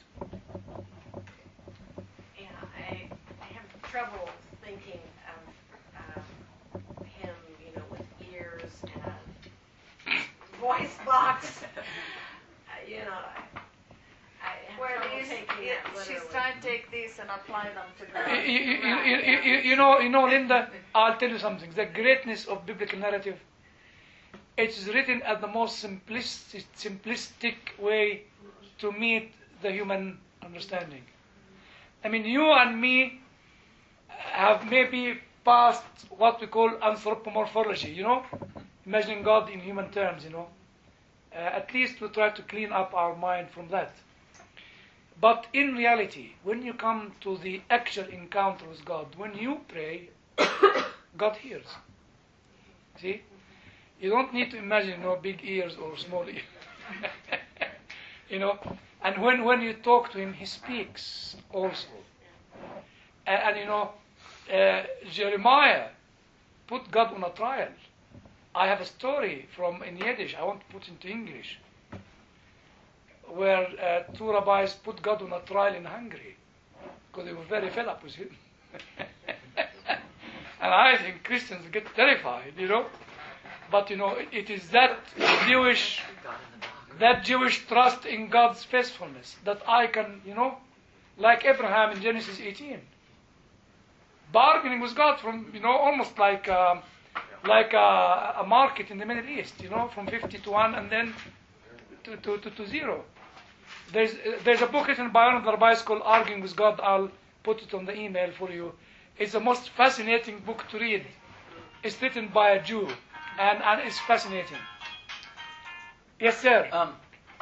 Yeah, I, I have trouble thinking of um, him, you know, with ears and a voice box. uh, you know, I, I have Where trouble these, taking it, that literally. she's trying to take these and apply them to You, God. you, you, you, you, you know, you know, Linda, I'll tell you something. The greatness of biblical narrative, it is written at the most simplistic, simplistic way to meet the human understanding. I mean, you and me have maybe passed what we call anthropomorphology, you know, imagining God in human terms, you know. Uh, at least we try to clean up our mind from that. But in reality, when you come to the actual encounter with God, when you pray, God hears. See? You don't need to imagine, you know, big ears or small ears. You know? And when, when you talk to Him, He speaks also. And, and you know, uh, Jeremiah put God on a trial. I have a story from in Yiddish, I want to put into English, where uh, two rabbis put God on a trial in Hungary because they were very fed up with Him. And I think Christians get terrified, you know. But you know, it, it is that Jewish, God in the dark. that Jewish trust in God's faithfulness that I can, you know, like Abraham in Genesis eighteen, bargaining with God from, you know, almost like um, like a, a market in the Middle East, you know, from fifty to one and then to to, to, to zero. There's there's a book written by one of the rabbis called Arguing with God. I'll put it on the email for you. It's the most fascinating book to read. It's written by a Jew, and, and it's fascinating. Yes, sir. Um,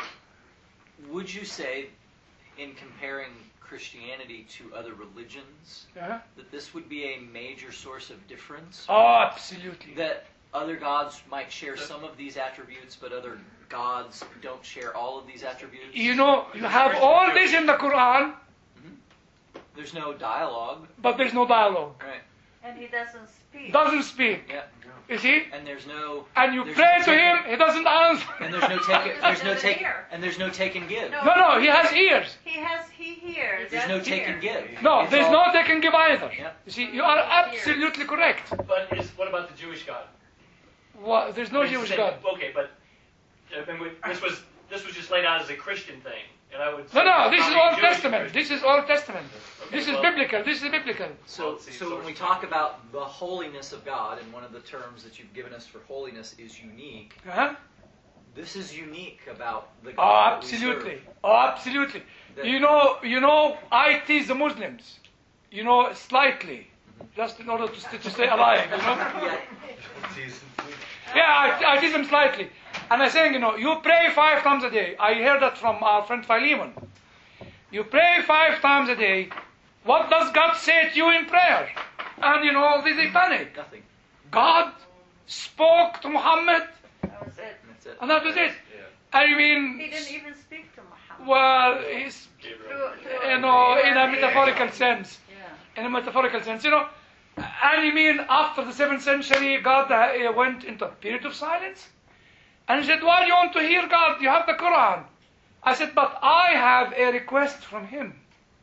would you say, in comparing Christianity to other religions, Uh-huh. that this would be a major source of difference? Oh, absolutely. That other gods might share some of these attributes, but other gods don't share all of these attributes? You know, you have all this in the Quran, There's no dialogue. but there's no dialogue. Right. And he doesn't speak. Doesn't speak. Yeah. You see? And there's no. And you there's pray no to take him, and- he doesn't answer. And there's no take. There's no Doesn't take. hear. And there's no take and give. No. No, no, he has ears. He has, he hears. There's no does take hear. and give. No, It's there's all- no take and give either. Yeah. You see, you are absolutely correct. But is, what about the Jewish God? Well, there's no I mean, Jewish say- God. Okay, but I mean, we- this was this was just laid out as a Christian thing, and I would. No, say no, it's this is probably Old Jewish Testament. Christian. This is Old Testament. Okay, This is well- biblical. This is biblical. So, Let's see, so when source we of talk about the holiness of God, and one of the terms that you've given us for holiness is unique, Uh-huh. this is unique about the Oh, God that we absolutely. serve. Oh, absolutely. That- You know, you know, I tease the Muslims. You know, slightly, just in order to, st- to stay alive. You know. Yeah. Yeah, I, I tease them slightly, and I say, you know, you pray five times a day. I heard that from our friend Philemon. You pray five times a day. What does God say to you in prayer? And you know, they, they panic. Nothing. God spoke to Muhammad, That was it. That's it. and that was it. I mean, He didn't even speak to Muhammad. well, he's, Gabriel. Through- through- you know, in a through- metaphorical sense. Yeah. In a metaphorical sense, you know. And you mean after the seventh century, God uh, went into a period of silence? And he said, why do you want to hear God? You have the Quran. I said, but I have a request from him.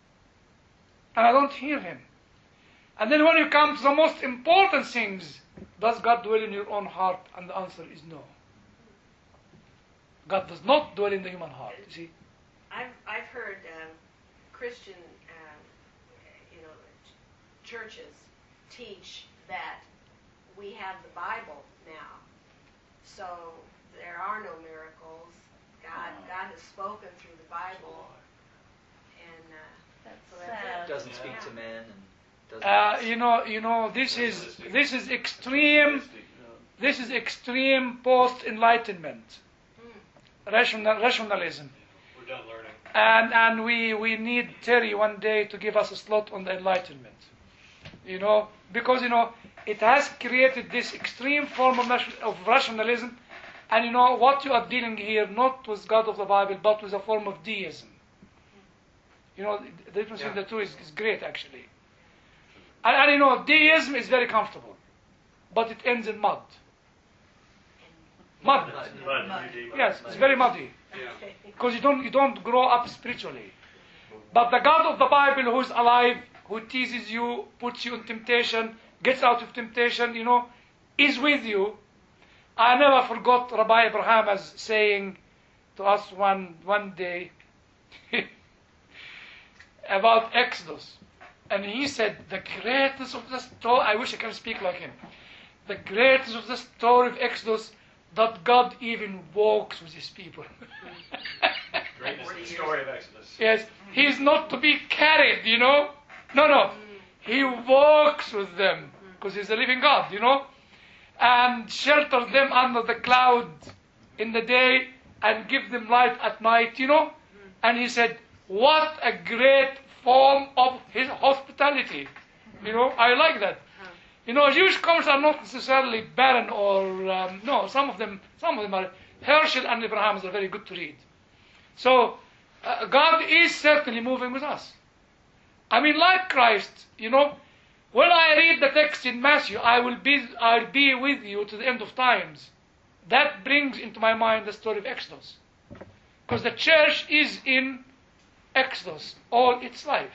And I don't hear him. And then when you come to the most important things, does God dwell in your own heart? And the answer is no. God does not dwell in the human heart, you see. I've I've heard um, Christian, um, you know, ch- churches teach that we have the Bible now, so there are no miracles. God God has spoken through the Bible, and uh, so that's sad. it. Doesn't speak to men and doesn't. Uh, you know, you know, this is this is extreme. This is extreme post-enlightenment, rational, rationalism, We're done learning. and and we we need Terry one day to give us a slot on the enlightenment. You know, because you know it has created this extreme form of, nation- of rationalism, and you know what you are dealing here not with God of the Bible, but with a form of deism. You know, the difference between the two is, is great actually. And, and you know, deism is very comfortable, but it ends in mud. Mud. Mud, mud, deep. Yes, it's very muddy Yeah. because you don't you don't grow up spiritually. But the God of the Bible, who is alive, who teases you, puts you in temptation, gets out of temptation, you know, is with you. I never forgot Rabbi Abraham as saying to us one one day about Exodus, and he said the greatness of the story. I wish I could speak like him. The greatness of the story of Exodus, that God even walks with his people. Greatness of the story of Exodus. Yes, he is not to be carried, you know. No, no. He walks with them because he's a living God, you know. And shelters them under the cloud in the day and give them light at night, you know. And he said, what a great form of his hospitality. You know, I like that. You know, Jewish comments are not necessarily barren or, um, no, some of them, some of them are, Herschel and Abraham are very good to read. So, uh, God is certainly moving with us. I mean, like Christ, you know, when I read the text in Matthew, I will be, I'll be with you to the end of times. That brings into my mind the story of Exodus. Because the church is in Exodus all its life.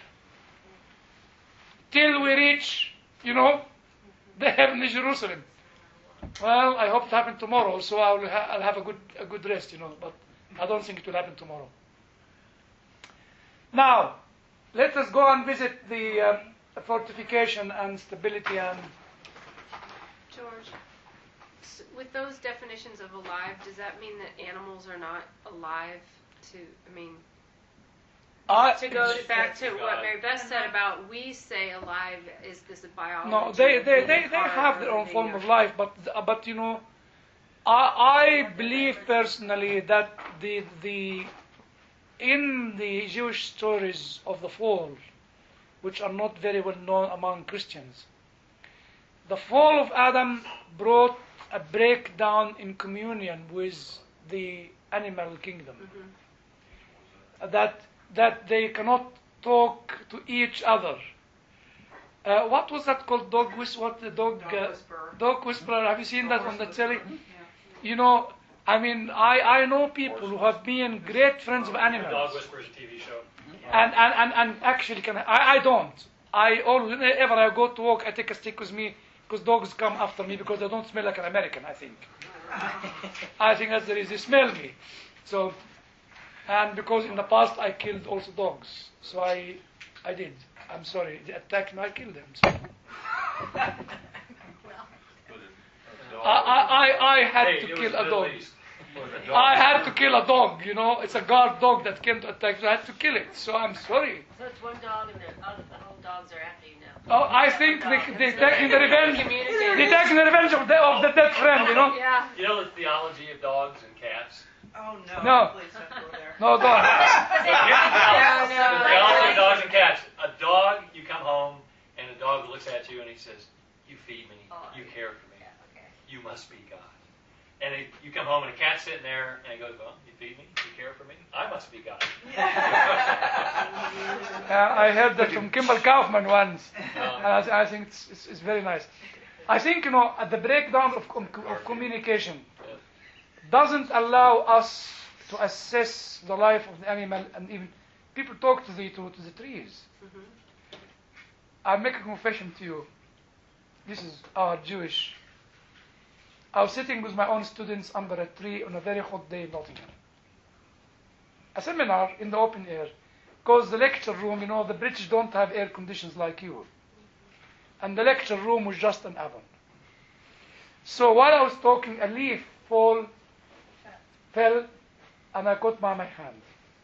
Till we reach, you know, the heavenly Jerusalem. Well, I hope to happen tomorrow, so I'll, ha- I'll have a good, a good rest, you know, but I don't think it will happen tomorrow. Now, let us go and visit the uh, fortification and stability and... George, s- with those definitions of alive, does that mean that animals are not alive to, I mean, I, to go to, back to God. what Mary Beth said about we say alive is this a biology? No, they, of they, being they, they hard have or their own living form or- of life, but, but you know, I, I believe personally that the, the, in the Jewish stories of the fall, which are not very well known among Christians, the fall of Adam brought a breakdown in communion with the animal kingdom. Mhm. That that they cannot talk to each other. Uh, what was that called? Dog whis? What the dog? Dog uh, whisperer. Dog whisperer. Have you seen that on the telly? Yeah. You know, I mean, I, I know people who have been great friends of The animals. Dog Whisperers T V show. And, and, and, and actually, can I, I don't. I always, whenever I go to walk, I take a stick with me because dogs come after me because they don't smell like an American, I think. I think that's the reason they smell me. So, and because in the past I killed also dogs. So I, I did. I'm sorry. They attacked me, I killed them. So. I, I, I, I had Hey, to it was kill the a Middle dog. East. I had to kill a dog, you know. It's a guard dog that came to attack, so I had to kill it. So I'm sorry. So it's one dog and the other the whole dogs are after you now. Oh, I think they, they're taking the revenge. Communicate. They're taking the revenge of the, of the dead friend, you know. Yeah. You know the theology of dogs and cats? Oh, no. No. Please don't go there. No, don't. Here's the theology. no, The theology of dogs and cats. A dog, you come home, and a dog looks at you and he says, "You feed me. You care for me. You must be God." And it, you come home and a cat's sitting there, and he goes, "Well, you feed me, you care for me, I must be God." Uh, I heard that from Kimball Kaufman once, and I, I think it's, it's, it's very nice. I think, you know, at the breakdown of, com- of communication doesn't allow us to assess the life of the animal, and even people talk to the to, to the trees. Mhm. I'll make a confession to you. This is our Jewish. I was sitting with my own students under a tree on a very hot day in Nottingham. A seminar in the open air. Because the lecture room, you know, the British don't have air conditions like you. And the lecture room was just an oven. So while I was talking, a leaf fall, fell, and I caught by my hand.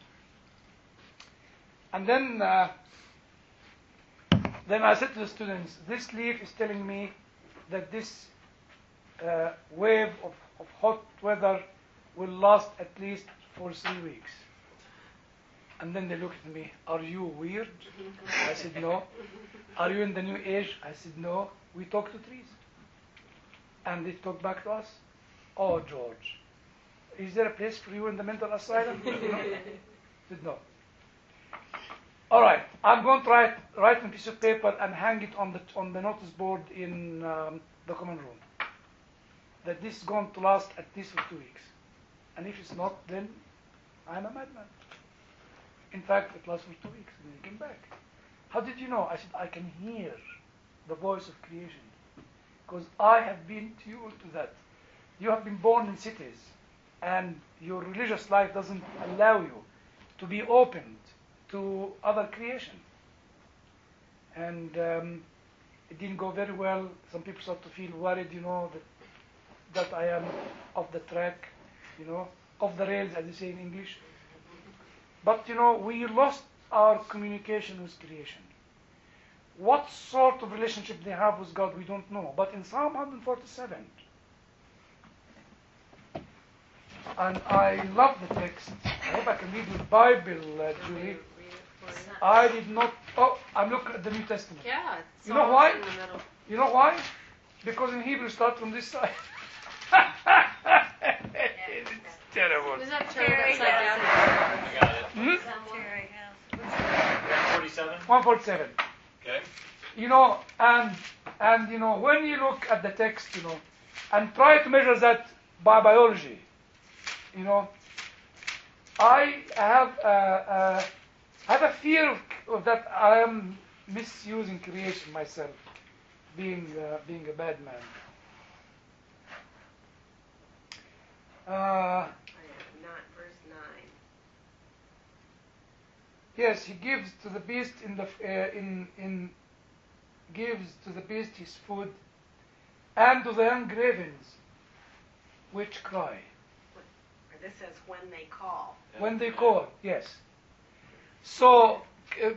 And then, uh, then I said to the students, this leaf is telling me that this uh, wave of, of hot weather will last at least for three weeks. And then they looked at me, "Are you weird?" I said, "No." "Are you in the new age?" I said, "No." We talk to trees. And they talk back to us. "Oh, George, is there a place for you in the mental asylum?" No. I said, "No." All right, I'm going to write, write on a piece of paper and hang it on the, on the notice board in um, the common room. That this is going to last at least for two weeks. And if it's not, then I'm a madman. In fact, it lasted for two weeks, and then he came back. "How did you know?" I said, "I can hear the voice of creation. Because I have been tuned to that. You have been born in cities, and your religious life doesn't allow you to be opened to other creation." And um, it didn't go very well. Some people start to feel worried, you know, that that I am off the track, you know, off the rails, as they say in English. But, you know, we lost our communication with creation. What sort of relationship they have with God, we don't know. But in Psalm one forty-seven, and I love the text. I hope I can read the Bible, uh, Julie. I did not. Oh, I'm looking at the New Testament. Yeah, it's You know all why? in the middle. You know why? Because in Hebrew, start from this side. It's terrible. Was that turned Terry upside down? I got it. Hmm? Terry has. one forty-seven? one forty-seven. Okay. You know, and and you know, when you look at the text, you know, and try to measure that by biology, you know, I have uh, uh, I have a fear of, of that I am misusing creation myself, being uh, being a bad man. Uh, I have not verse nine. yes, he gives to the beast in the uh, in in gives to the beast his food, and to the young ravens, which cry. Or this says when they call. When they call, yes. So, uh,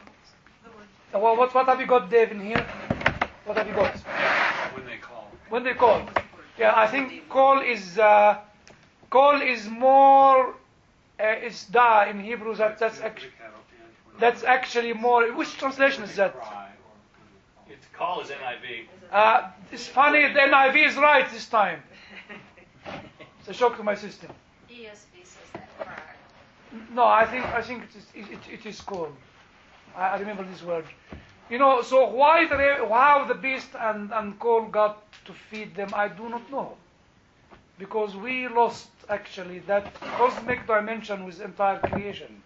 well, what what have you got, Dave, in here? What have you got? When they call. When they call. Yeah, I think call is uh, call is more. Uh, it's da in Hebrew. That that's actually that's actually more. Which translation is that? It's call is N I V. Uh, it's funny. The N I V is right this time. It's a shock to my system. E S V says that cry. No, I think I think it is it, it, it is called. I, I remember this word. You know, so why the how the beast and and coal got to feed them, I do not know, because we lost actually that cosmic dimension with entire creation.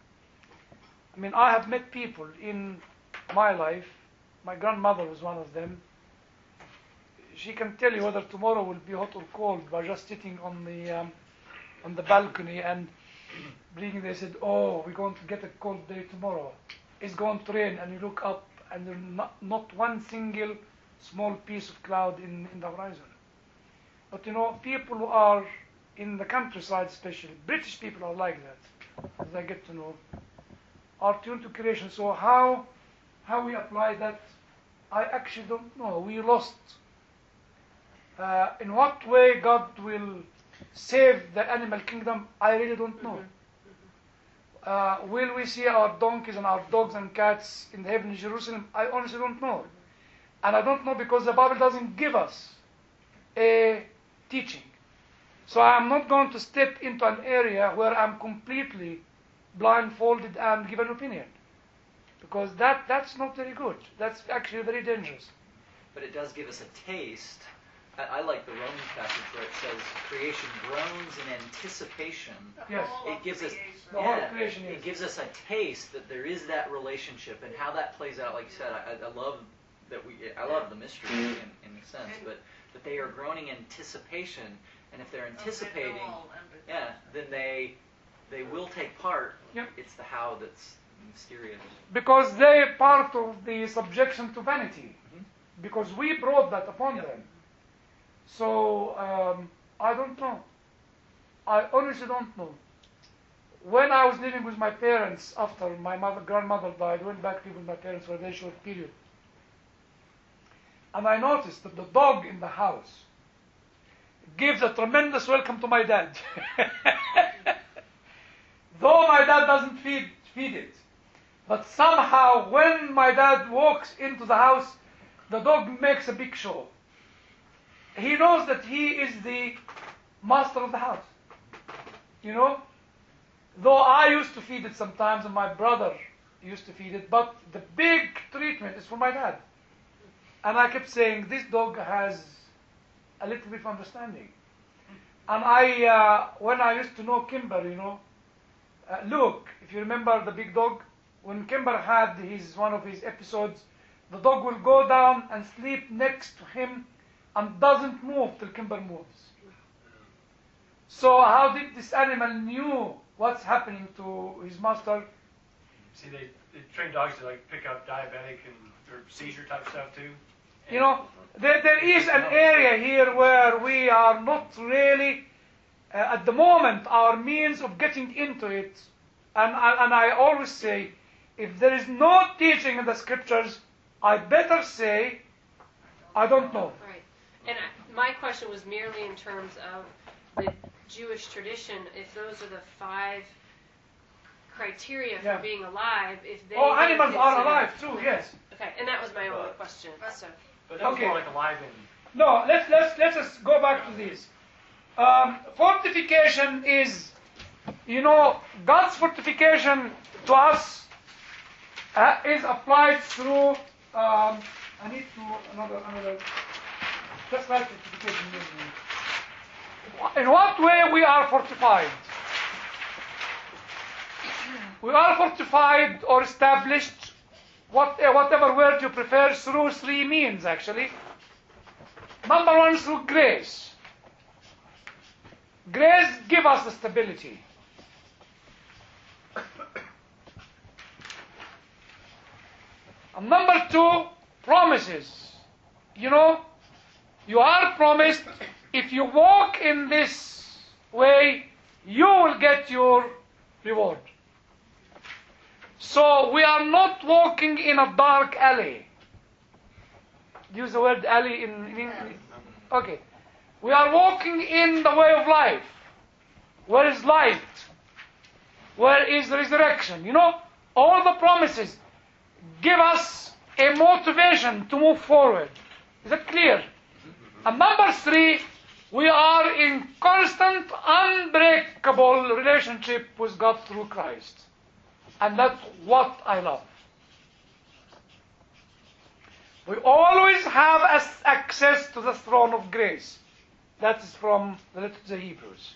I mean, I have met people in my life. My grandmother was one of them. She can tell you whether tomorrow will be hot or cold by just sitting on the um, on the balcony and breathing. They said, "Oh, we're going to get a cold day tomorrow. It's going to rain," and you look up and there's not, not one single small piece of cloud in, in the horizon. But you know, people who are in the countryside, especially British people, are like that, as I get to know, are tuned to creation. So how how we apply that, I actually don't know. We lost. Uh, in what way God will save the animal kingdom, I really don't know. Uh, will we see our donkeys and our dogs and cats in the heavenly Jerusalem? I honestly don't know. And I don't know because the Bible doesn't give us a teaching. So I'm not going to step into an area where I'm completely blindfolded and give an opinion. Because that, that's not very good. That's actually very dangerous. But it does give us a taste. I, I like the Romans passage where it says creation groans in anticipation. Yes. It gives us The whole yeah, creation, yes. it gives us a taste that there is that relationship and how that plays out. Like you said, I, I love that we. I love the mystery in, in a sense, but that they are groaning in anticipation, and if they're anticipating, yeah, then they they will take part. Yep. It's the how that's mysterious. Because they're part of the subjection to vanity. Mm-hmm. Because we brought that upon yep. them. So, um, I don't know. I honestly don't know. When I was living with my parents after my mother, grandmother died, I went back to live with my parents for a very short period. And I noticed that the dog in the house gives a tremendous welcome to my dad. Though my dad doesn't feed, feed it. But somehow when my dad walks into the house, the dog makes a big show. He knows that he is the master of the house. You know? Though I used to feed it sometimes and my brother used to feed it, but the big treatment is for my dad. And I kept saying, this dog has a little bit of understanding. And I, uh, when I used to know Kimber, you know, uh, Luke, if you remember the big dog, when Kimber had his one of his episodes, the dog will go down and sleep next to him and doesn't move till Kimber moves. So how did this animal knew what's happening to his master? See, they, they train dogs to like pick up diabetic and or seizure type stuff too. You know, there, there is an area here where we are not really, uh, at the moment, our means of getting into it. And, and I always say, if there is no teaching in the scriptures, I better say, I don't know. Right. And I, my question was merely in terms of the Jewish tradition, if those are the five criteria for Yeah. being alive, if they... Oh, were animals are considered- alive too, yes. Okay, and that was my only question, so... But that was Okay. more like alive in. No, let's let's let's just go back to this. Um, fortification is, you know, God's fortification to us uh, is applied through. Um, I need to another another. Just like fortification. In what way we are fortified? We are fortified or established, what, uh, whatever word you prefer, through three means actually. Number one, through grace. Grace gives us the stability. And number two, promises. You know, you are promised, if you walk in this way, you will get your reward. So we are not walking in a dark alley. Use the word alley in, in English. Okay. We are walking in the way of life. Where is light? Where is the resurrection? You know, all the promises give us a motivation to move forward. Is that clear? And number three, we are in constant, unbreakable relationship with God through Christ. And that's what I love. We always have access to the throne of grace. That is from the letter to the Hebrews.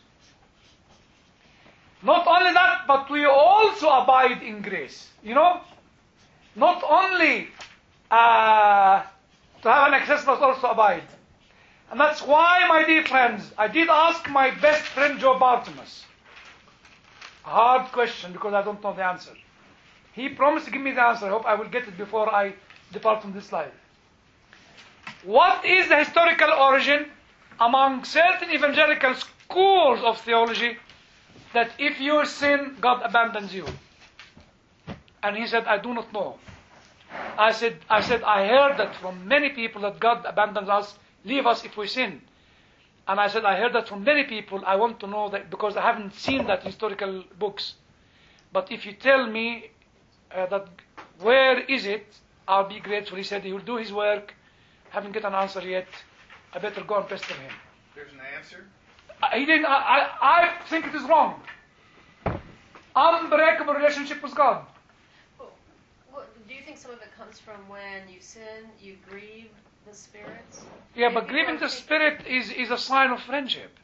Not only that, but we also abide in grace. You know? Not only uh, to have an access, but also abide. And that's why, my dear friends, I did ask my best friend Joe Bartimus a hard question because I don't know the answer. He promised to give me the answer. I hope I will get it before I depart from this life. What is the historical origin among certain evangelical schools of theology that if you sin, God abandons you? And he said, I do not know. I said, I said, I heard that from many people that God abandons us, leave us if we sin. And I said, I heard that from many people. I want to know that because I haven't seen that in historical books. But if you tell me uh, that where is it, I'll be grateful. He said he will do his work. Haven't get an answer yet. I better go and pester him. There's an answer? I, he didn't. I, I, I think it is wrong. Unbreakable relationship with God. Well, what, do you think some of it comes from when you sin, you grieve the spirits? Yeah, Maybe but grieving the spirit is, is a sign of friendship.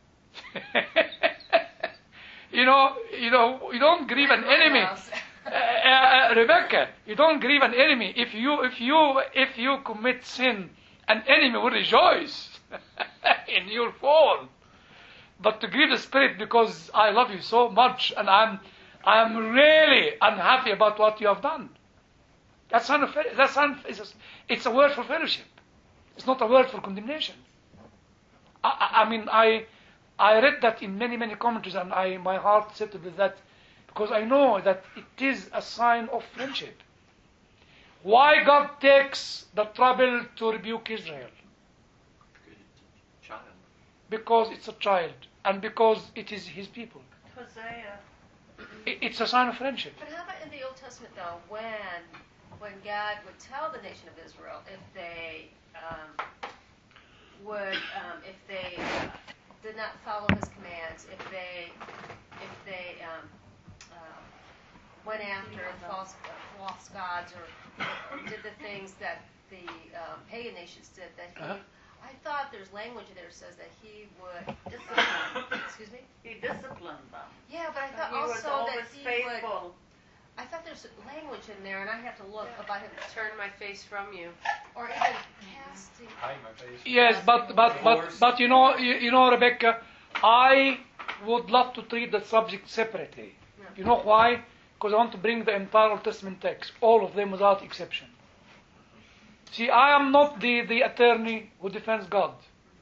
you know, you know, you don't grieve an enemy. uh, uh, Rebecca, you don't grieve an enemy. If you, if you, if you commit sin, an enemy will rejoice in your fall. But to grieve the spirit because I love you so much and I'm, I'm really unhappy about what you have done. That's sign of that's sign, it's, a, it's a word for fellowship. It's not a word for condemnation. I, I, I mean, I, I read that in many, many commentaries, and I, my heart settled with that because I know that it is a sign of friendship. Why God takes the trouble to rebuke Israel? Child. Because it's a child, and because it is His people. Hosea. It, it's a sign of friendship. But how about in the Old Testament, though, when when God would tell the nation of Israel if they um, would, um, if they uh, did not follow His commands, if they, if they um, uh, went after false uh, false gods or, or did the things that the um, pagan nations did, that He. Uh-huh. I thought there's language there that says that He would discipline. Excuse me. He disciplined them. Yeah, but I And thought he was also that always He faithful. would. I thought there's language in there, and I have to look about Him, Turn my face from you. or even casting. Hide my face. Yes, but but but but you know you, you know Rebecca, I would love to treat that subject separately. Yeah. You know why? Because I want to bring the entire Old Testament text, all of them without exception. See, I am not the, the attorney who defends God.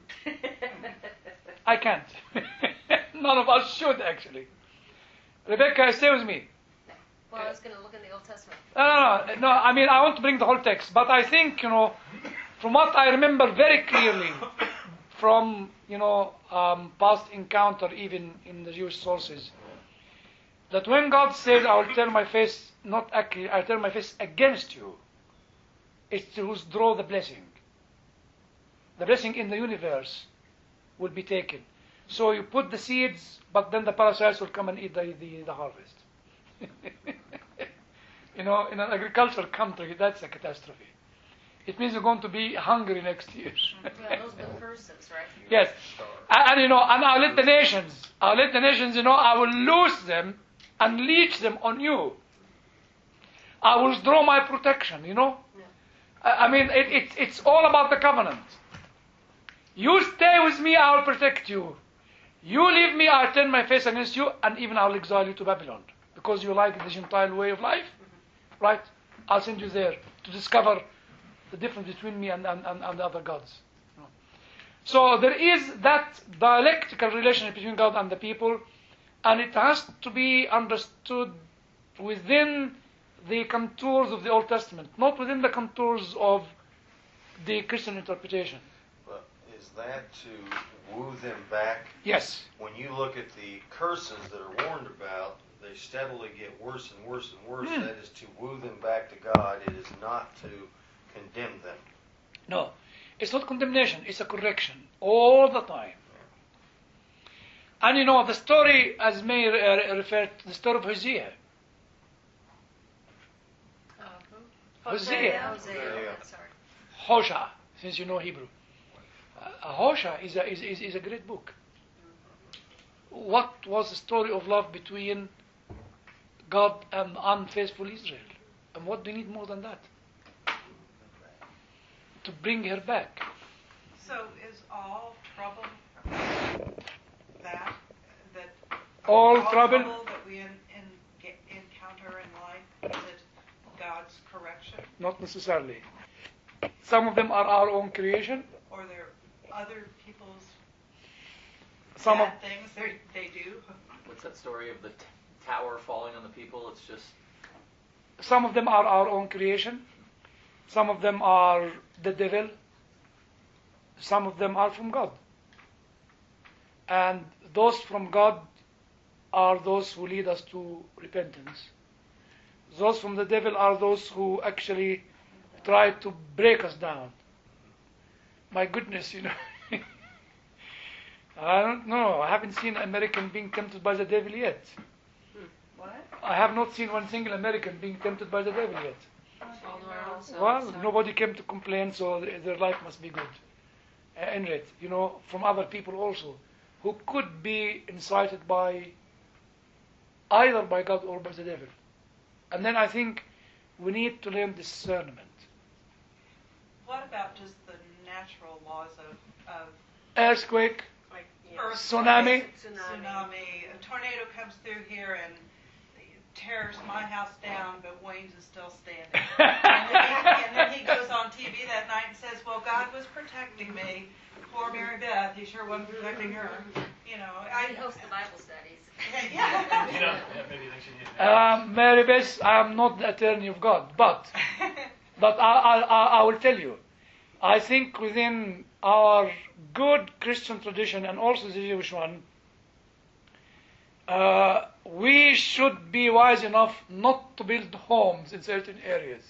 I can't. None of us should, actually. Rebecca, stay with me. Well, I was going to look in the Old Testament. No, no, no, no. I mean, I want to bring the whole text. But I think, you know, from what I remember very clearly from, you know, um, past encounter, even in the Jewish sources, that when God says, I will turn my face, not actually, I turn my face against you, it's to withdraw the blessing. The blessing in the universe will be taken. So you put the seeds, but then the parasites will come and eat the, the, the harvest. You know, in an agricultural country, that's a catastrophe. It means you're going to be hungry next year. Yeah, those are the curses, right? Yes. And, and, you know, and I'll let the nations, I'll let the nations, you know, I will loose them and leech them on you. I will withdraw my protection, you know. Yeah. I, I mean, it, it, it's all about the covenant. You stay with me, I will protect you. You leave me, I'll turn my face against you, and even I'll exile you to Babylon. Because you like the Gentile way of life, right? I'll send you there to discover the difference between me and, and, and, and the other gods. So there is that dialectical relationship between God and the people, and it has to be understood within the contours of the Old Testament, not within the contours of the Christian interpretation. But is that to woo them back? Yes. When you look at the curses that are warned about, they steadily get worse and worse and worse. Mm. That is to woo them back to God. It is not to condemn them. No. It's not condemnation, it's a correction. All the time. And you know, the story, as May uh, referred to, the story of Hosea. Uh, Hosea. Hosea. Sorry. Hosea, since you know Hebrew. Uh, Hosea is a, is, is, is a great book. What was the story of love between God and unfaithful Israel? And what do you need more than that? To bring her back. So is all trouble that that All trouble? that we in, in, get, encounter in life, is it God's correction, Not necessarily. Some of them are our own creation. or they're other people's Some bad of things they they do? What's that story of the t- tower falling on the people? It's just some of them are our own creation. Some of them are the devil. Some of them are from God. And those from God are those who lead us to repentance. Those from the devil are those who actually try to break us down. My goodness, you know. I don't know. I haven't seen an American being tempted by the devil yet. What? I have not seen one single American being tempted by the devil yet. Although our own selves Well, are- nobody came to complain, so th- their life must be good. Uh, in it, you know, from other people also, who could be incited by either by God or by the devil. And then I think we need to learn discernment. What about just the natural laws of, of Earthquake, Like, yeah. earth, tsunami. Tsunami. tsunami? A tornado comes through here and tears my house down, but Wayne's is still standing. and, then he, and then he goes on T V that night and says, "Well, God was protecting me. Poor Mary Beth, He sure wasn't protecting her." You know, I We host the Bible studies. yeah. You know, yeah, maybe you think she needs to. Um, Mary Beth, I am not the attorney of God, but but I, I, I I will tell you, I think within our good Christian tradition and also the Jewish one, uh, we should be wise enough not to build homes in certain areas.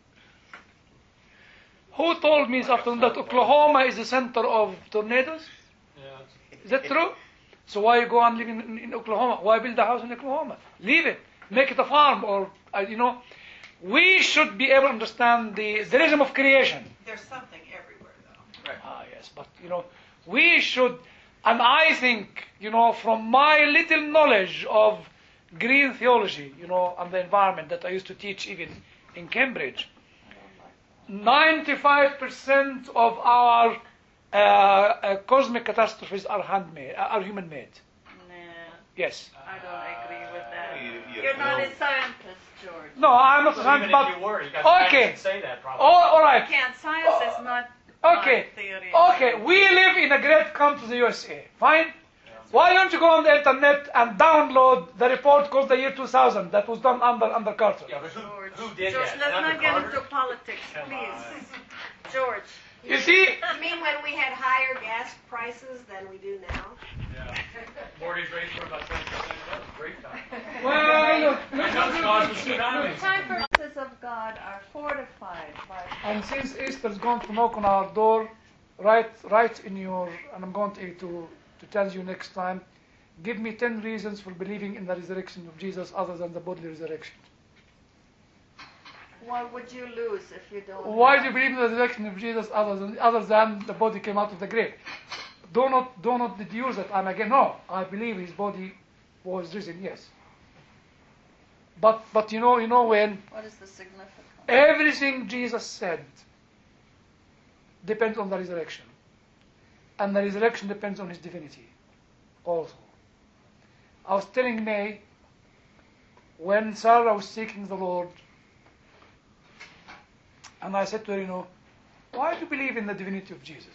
Who told me this afternoon that Oklahoma is the center of tornadoes? Yeah, it's- Is that true? So why you go and live in, in, in Oklahoma? Why build a house in Oklahoma? Leave it. Make it a farm, or uh, you know. We should be able to understand the, the rhythm of creation. There's something everywhere, though. Ah, yes, but you know, we should, and I think, you know, from my little knowledge of green theology, you know, and the environment that I used to teach even in Cambridge, ninety-five percent of our uh, uh, cosmic catastrophes are handmade, uh, are human-made. Nah, Yes. I don't agree with that. You- you You're not know- a scientist, George. No, I'm not So saying, even but if you were, you got okay. to say that probably. Oh, all You right. can't. Science is not Okay. not theory. Okay, we live in a great country, the U S A. Fine? Why don't you go on the internet and download the report called the year two thousand that was done under under Carter? Yeah, but who, George, who did George, that? let's Under not get Carter? into politics, Come please. George, You see? You mean when we had higher gas prices than we do now? Yeah. Mortgage rates were about ten percent. That was a great time. Well, look. And those caused the tsunamis. promises of God are fortified by And since Easter's going to knock on our door, write, write in your, and I'm going to, to, to tell you next time, give me ten reasons for believing in the resurrection of Jesus other than the bodily resurrection. what would you lose if you don't? Why do have- you believe in the resurrection of Jesus other than, other than the body came out of the grave? Do not, do not deduce that I'm again. No, I believe his body was risen, yes. But, but you know, you know when What is the significance? everything Jesus said depends on the resurrection. And the resurrection depends on his divinity. also. I was telling May, when Sarah was seeking the Lord, and I said to her, you know, why do you believe in the divinity of Jesus?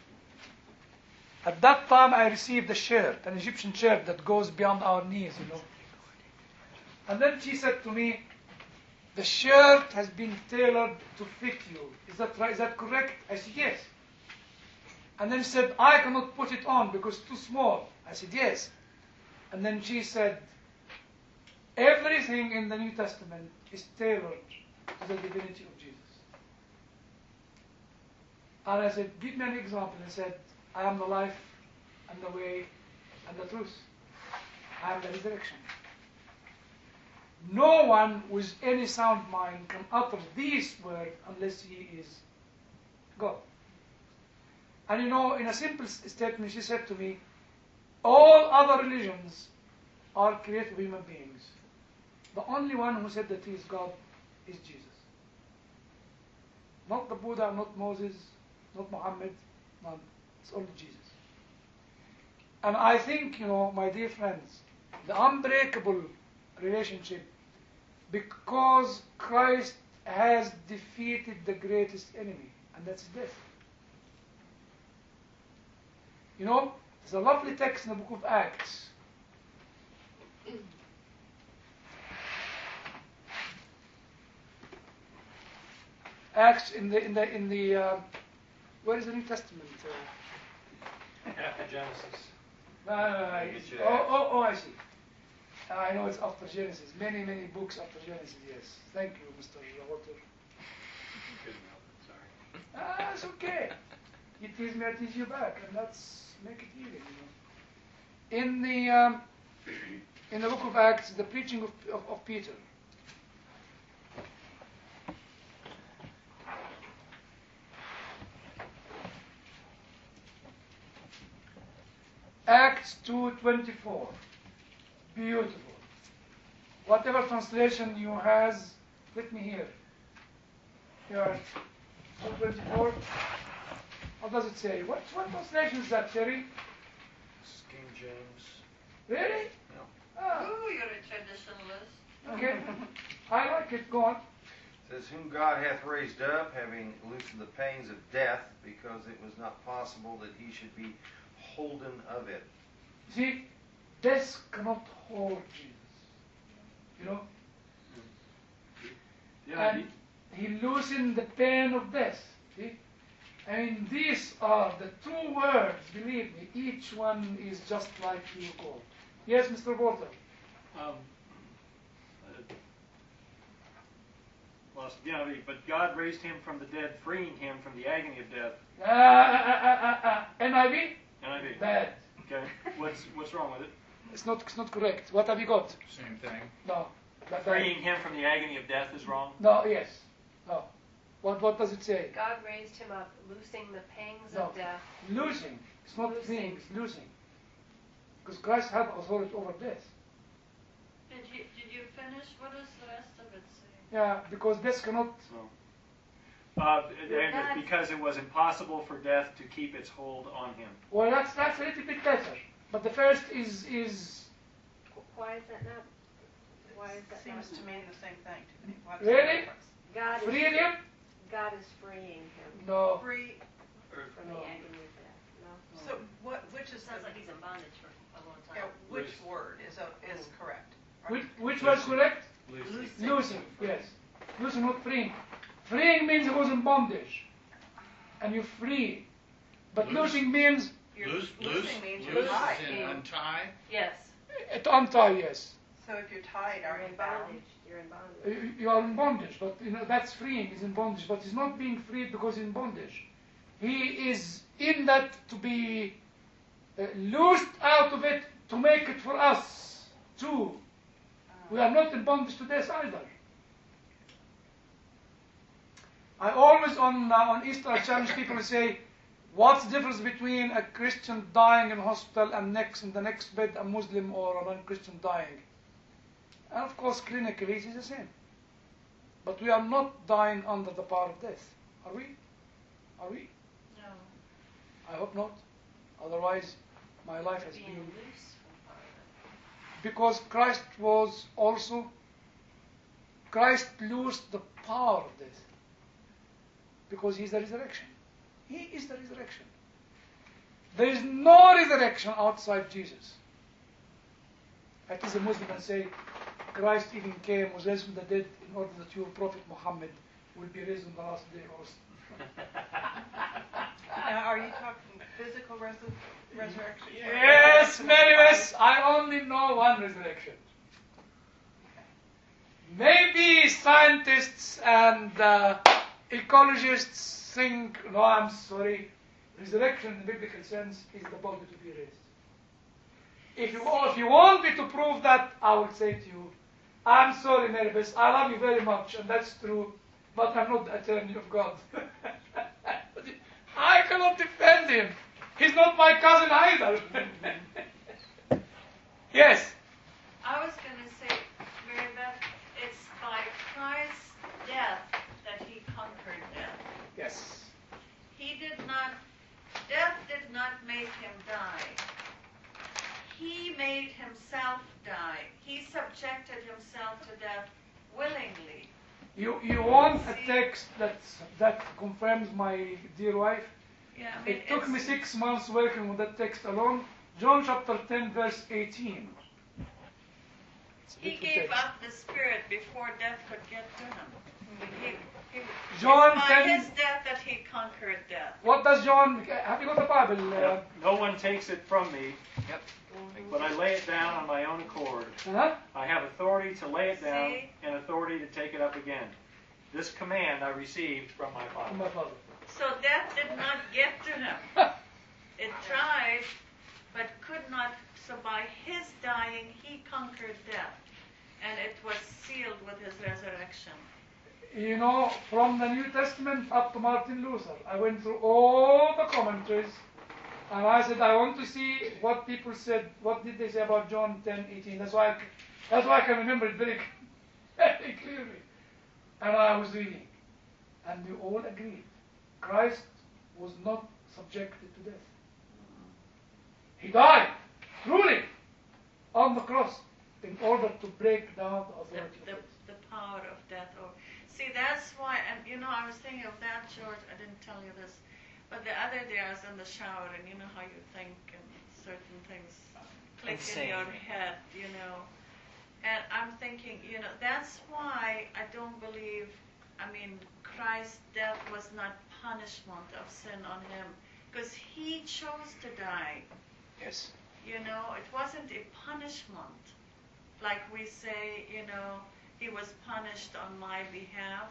At that time, I received a shirt, an Egyptian shirt that goes beyond our knees, you know. And then she said to me, the shirt has been tailored to fit you. Is that right? Is that correct? I said, yes. And then she said, I cannot put it on because it's too small. I said, yes. And then she said, everything in the New Testament is tailored to the divinity of Jesus. And I said, give me an example. And said, I am the life and the way and the truth. I am the resurrection. No one with any sound mind can utter these words unless he is God. And you know, in a simple statement, she said to me, all other religions are created human beings. The only one who said that he is God is Jesus. Not the Buddha, not Moses, not Muhammad, none. It's only Jesus. And I think, you know, my dear friends, the unbreakable relationship, because Christ has defeated the greatest enemy, and that's death. You know, there's a lovely text in the book of Acts. Acts in the in the in the uh, where is the New Testament? Uh, After Genesis. no, no, no, no, it's- oh, oh, oh, I see. I know it's after Genesis. Many, many books after Genesis. Yes. Thank you, Mister Walter. Sorry. Ah, it's okay. You tease me, I tease you back, and let's make it even. You know. In the um, in the book of Acts, the preaching of, of, of Peter. Acts two twenty-four. Beautiful. Whatever translation you has, let me hear. Here, two twenty-four. What does it say? What what translation is that, Terry? King James. Really? No. Ah, Ooh, you're a traditionalist. okay. I like it. Go on. It says, whom God hath raised up, having loosened the pains of death, because it was not possible that he should be holden of it. See, death cannot hold Jesus. You know? Yeah, And he loosened the pain of death. See? I mean, these are the two words, believe me, each one is just like you called. Yes, Mister Walter? Um, uh, well, yeah, but God raised him from the dead, freeing him from the agony of death. Uh, uh, uh, uh, uh, N I V? N I V. Bad. Okay, what's what's wrong with it? It's not, it's not correct. What have you got? Same thing. No. That- that- Freeing him from the agony of death is wrong. No, yes. No. What, what does it say? God raised him up, loosing the pangs No. of death. Losing. It's not Losing. freeing, it's losing. Because Christ had authority over death. Did you, did you finish? What does the rest of it say? Yeah, because death cannot. Uh, and because it was impossible for death to keep its hold on him. Well, that's that's a little bit better. But the first is is Why is that not? Why is that Seems not? to mean the same thing to me. What's the Really? difference? God is, freedom. God is freeing him No. Free, from No. the agony of death. No. so what, which is, Sounds the- like he's in bondage for a long yeah, time. which word is, a- is correct? Which which was correct? Lucy. Losing. Yes. Losing, not freeing. Freeing means he was in bondage, and you free. But Loose. losing means You're- Loose, loose, Loosing means you're loose tied. is in untie. Yes. uh, to untie. Yes. So if you're tied, You're are in you bound? bondage. You're in bondage. Uh, You are in bondage, but you know that's freeing. He's in bondage, but he's not being freed because he's in bondage. He is in that to be uh, loosed out of it to make it for us too. We are not in bondage to death either. I always on uh, on Easter I challenge people to say, what's the difference between a Christian dying in hospital and next in the next bed a Muslim or a non-Christian dying? And of course, clinically it is the same. But we are not dying under the power of death, are we? Are we? No. I hope not. Otherwise, My life has Being been... loose from part of Because Christ was also... Christ loosed the power of death. Because He is the resurrection. He is the resurrection. There is no resurrection outside Jesus. I tease a Muslim and say, Christ even came, was raised from the dead in order that your Prophet Muhammad will be raised on the last day also. Now, are you talking physical resu- resurrection? Yes, Mary West, I only know one resurrection. Maybe scientists and uh, ecologists think, no, I'm sorry, resurrection in the biblical sense is the body to be raised. If you, if you want me to prove that, I will say to you, I'm sorry, Mary Beth, I love you very much, and that's true, but I'm not the attorney of God. I cannot defend him. He's not my cousin either. Yes? I was going to say, Mary Beth, it's by Christ's death that He conquered death. Yes. He did not, death did not make Him die. He made Himself die. He subjected Himself to death willingly. You, you want a text that, that confirms my dear wife? Yeah, I mean, It took it's- me six months working with that text alone. John chapter ten, verse eighteen. It's a He beautiful gave text. up the Spirit before death could get to Him. He, he, John it's by ten- His death that He conquered death. What does John... Have you got the Bible? Uh, No one takes it from me, Yep. but I lay it down on my own accord. uh-huh. I have authority to lay it down See? and authority to take it up again. This command I received from my Father. From my father. So death did not get to Him. It tried, but could not. So by His dying, He conquered death. And it was sealed with His resurrection. You know, from the New Testament up to Martin Luther, I went through all the commentaries, and I said, I want to see what people said, what did they say about John ten eighteen. That's why I, that's why I can remember it very, very clearly. And I was reading, and they all agreed. Christ was not subjected to death. He died, truly, on the cross, in order to break down the The, authority the, of death. the power of death. Or, see, that's why, and you know, I was thinking of that, George. I didn't tell you this. But the other day I was in the shower, and you know how you think, and certain things click in Insane. your head, you know. And I'm thinking, you know, that's why I don't believe, I mean, Christ's death was not punishment of sin on Him. Because He chose to die. Yes. You know, it wasn't a punishment. Like we say, you know, He was punished on my behalf.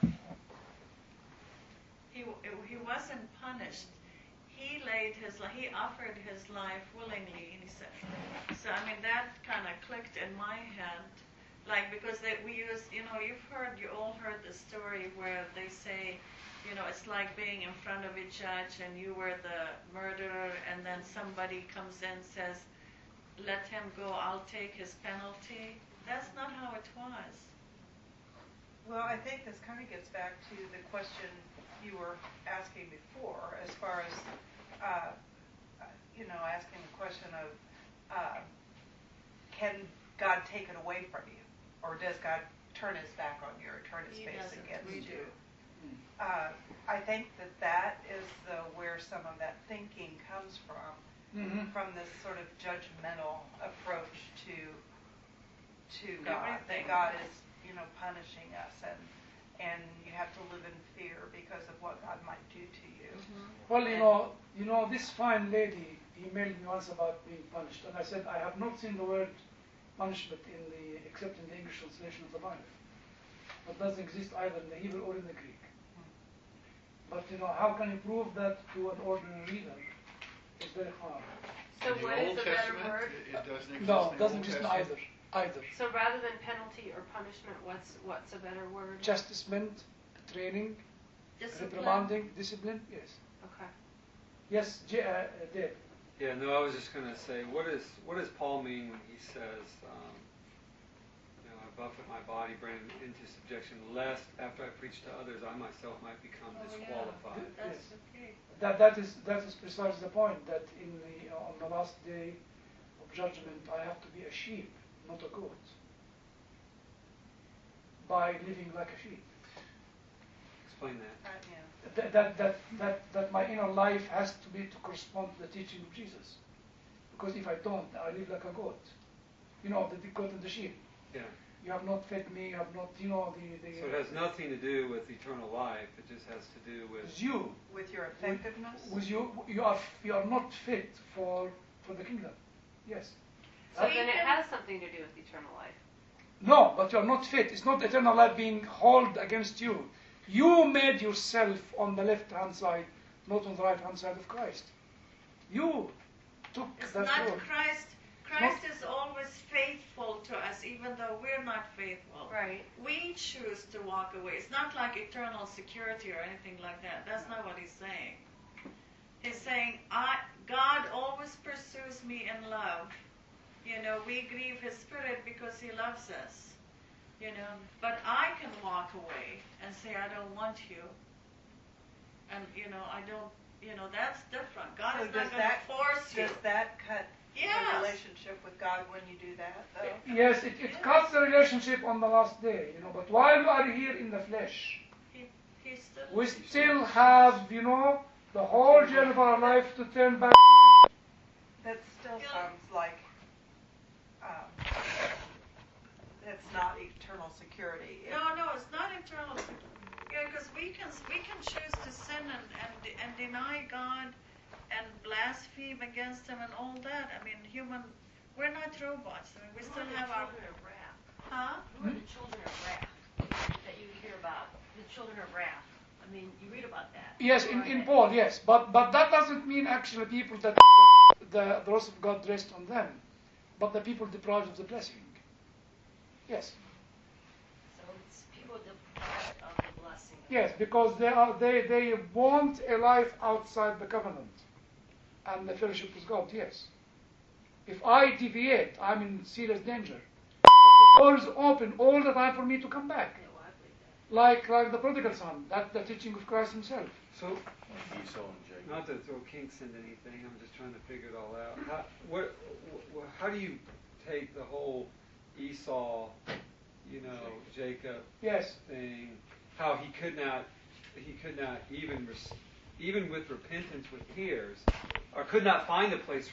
He, he wasn't punished. He laid his life, he offered his life willingly, and he said, so I mean, that kind of clicked in my head. Like, because they, we use, you know, you've heard, you all heard the story where they say, you know, it's like being in front of a judge and you were the murderer, and then somebody comes in and says, let him go, I'll take his penalty. That's not how it was. Well, I think this kind of gets back to the question you were asking before, as far as, uh, you know, asking the question of, uh, can God take it away from you? Or does God turn His back on you or turn His He face doesn't. against We you? do. Uh, I think that that is the, where some of that thinking comes from, Mm-hmm. from this sort of judgmental approach to to God. Everything. That God is, you know, punishing us, and and you have to live in fear because of what God might do to you. Well, you know, you know, this fine lady emailed me once about being punished, and I said I have not seen the word punishment in the except in the English translation of the Bible. It doesn't exist either in the Hebrew or in the Greek. But you know, how can you prove that to an ordinary reader? It's very hard. So In the what is Old the better Testament, word? It, it doesn't exist. No, in it the doesn't Old exist Testament. either. Either. So rather than penalty or punishment, what's what's a better word? Chastisement, training, Discipline. reprimanding, discipline. Yes. Okay. Yes, J- uh, uh, Dave. Yeah, no, I was just going to say, what is what does Paul mean when he says, um, you know, I've buffet my body, bring it into subjection, lest after I preach to others, I myself might become Oh, yeah. disqualified. That's okay. That that is that is precisely the point. That in the on the last day of judgment, I have to be a sheep, not a goat. By living like a sheep. Explain that. Right, yeah. That that that that, that my inner life has to be to correspond to the teaching of Jesus. Because if I don't, I live like a goat. You know, the, the goat and the sheep. Yeah. You have not fed me. You have not, you know, the the. So it has nothing to do with eternal life. It just has to do with. It's you. With your effectiveness? With you, you are you are not fit for for the kingdom. Yes. So then it has something to do with eternal life. No, but you are not fit. It's not eternal life being held against you. You made yourself on the left hand side, not on the right hand side of Christ. You took It's that not road. Christ. Christ is always faithful to us, even though we're not faithful. Right. We choose to walk away. It's not like eternal security or anything like that. That's not what he's saying. He's saying, I, God always pursues me in love. You know, we grieve his spirit because he loves us. You know, but I can walk away and say, I don't want you. And, you know, I don't, you know, that's different. God So is does not going to that- force you. Does that cut Yes. the relationship with God when you do that, though? Yes, it, it cuts the relationship on the last day, you know. But while we are here in the flesh, He, he still we still have, you know, the whole journey of our life to turn back to him. That still sounds like um, it's not eternal security. It- No, no, it's not eternal. Yeah, because we can we can choose to sin and, and and deny God and blaspheme against Him and all that. I mean, human, we're not robots. I mean, we still have our. Children of wrath. Huh? Who are the children of wrath that you hear about? The children of wrath. I mean, you read about that. Yes, Who in, are in they? Paul, yes. But but that doesn't mean actually people that, that the, the wrath of God rests on them, but the people deprived of the blessing. Yes. So it's people deprived of the blessing. Yes, because they are they, they want a life outside the covenant and the fellowship with God, yes. If I deviate, I'm in serious danger. But the door is open all the time for me to come back. No, I believe that. Like like the prodigal son, that's the teaching of Christ himself. So, Esau and Jacob. not to throw kinks into anything, I'm just trying to figure it all out. How, what, what, how do you take the whole Esau, you know, Jacob Yes. thing, how he could not, he could not even, res- even with repentance with tears, or could not find a place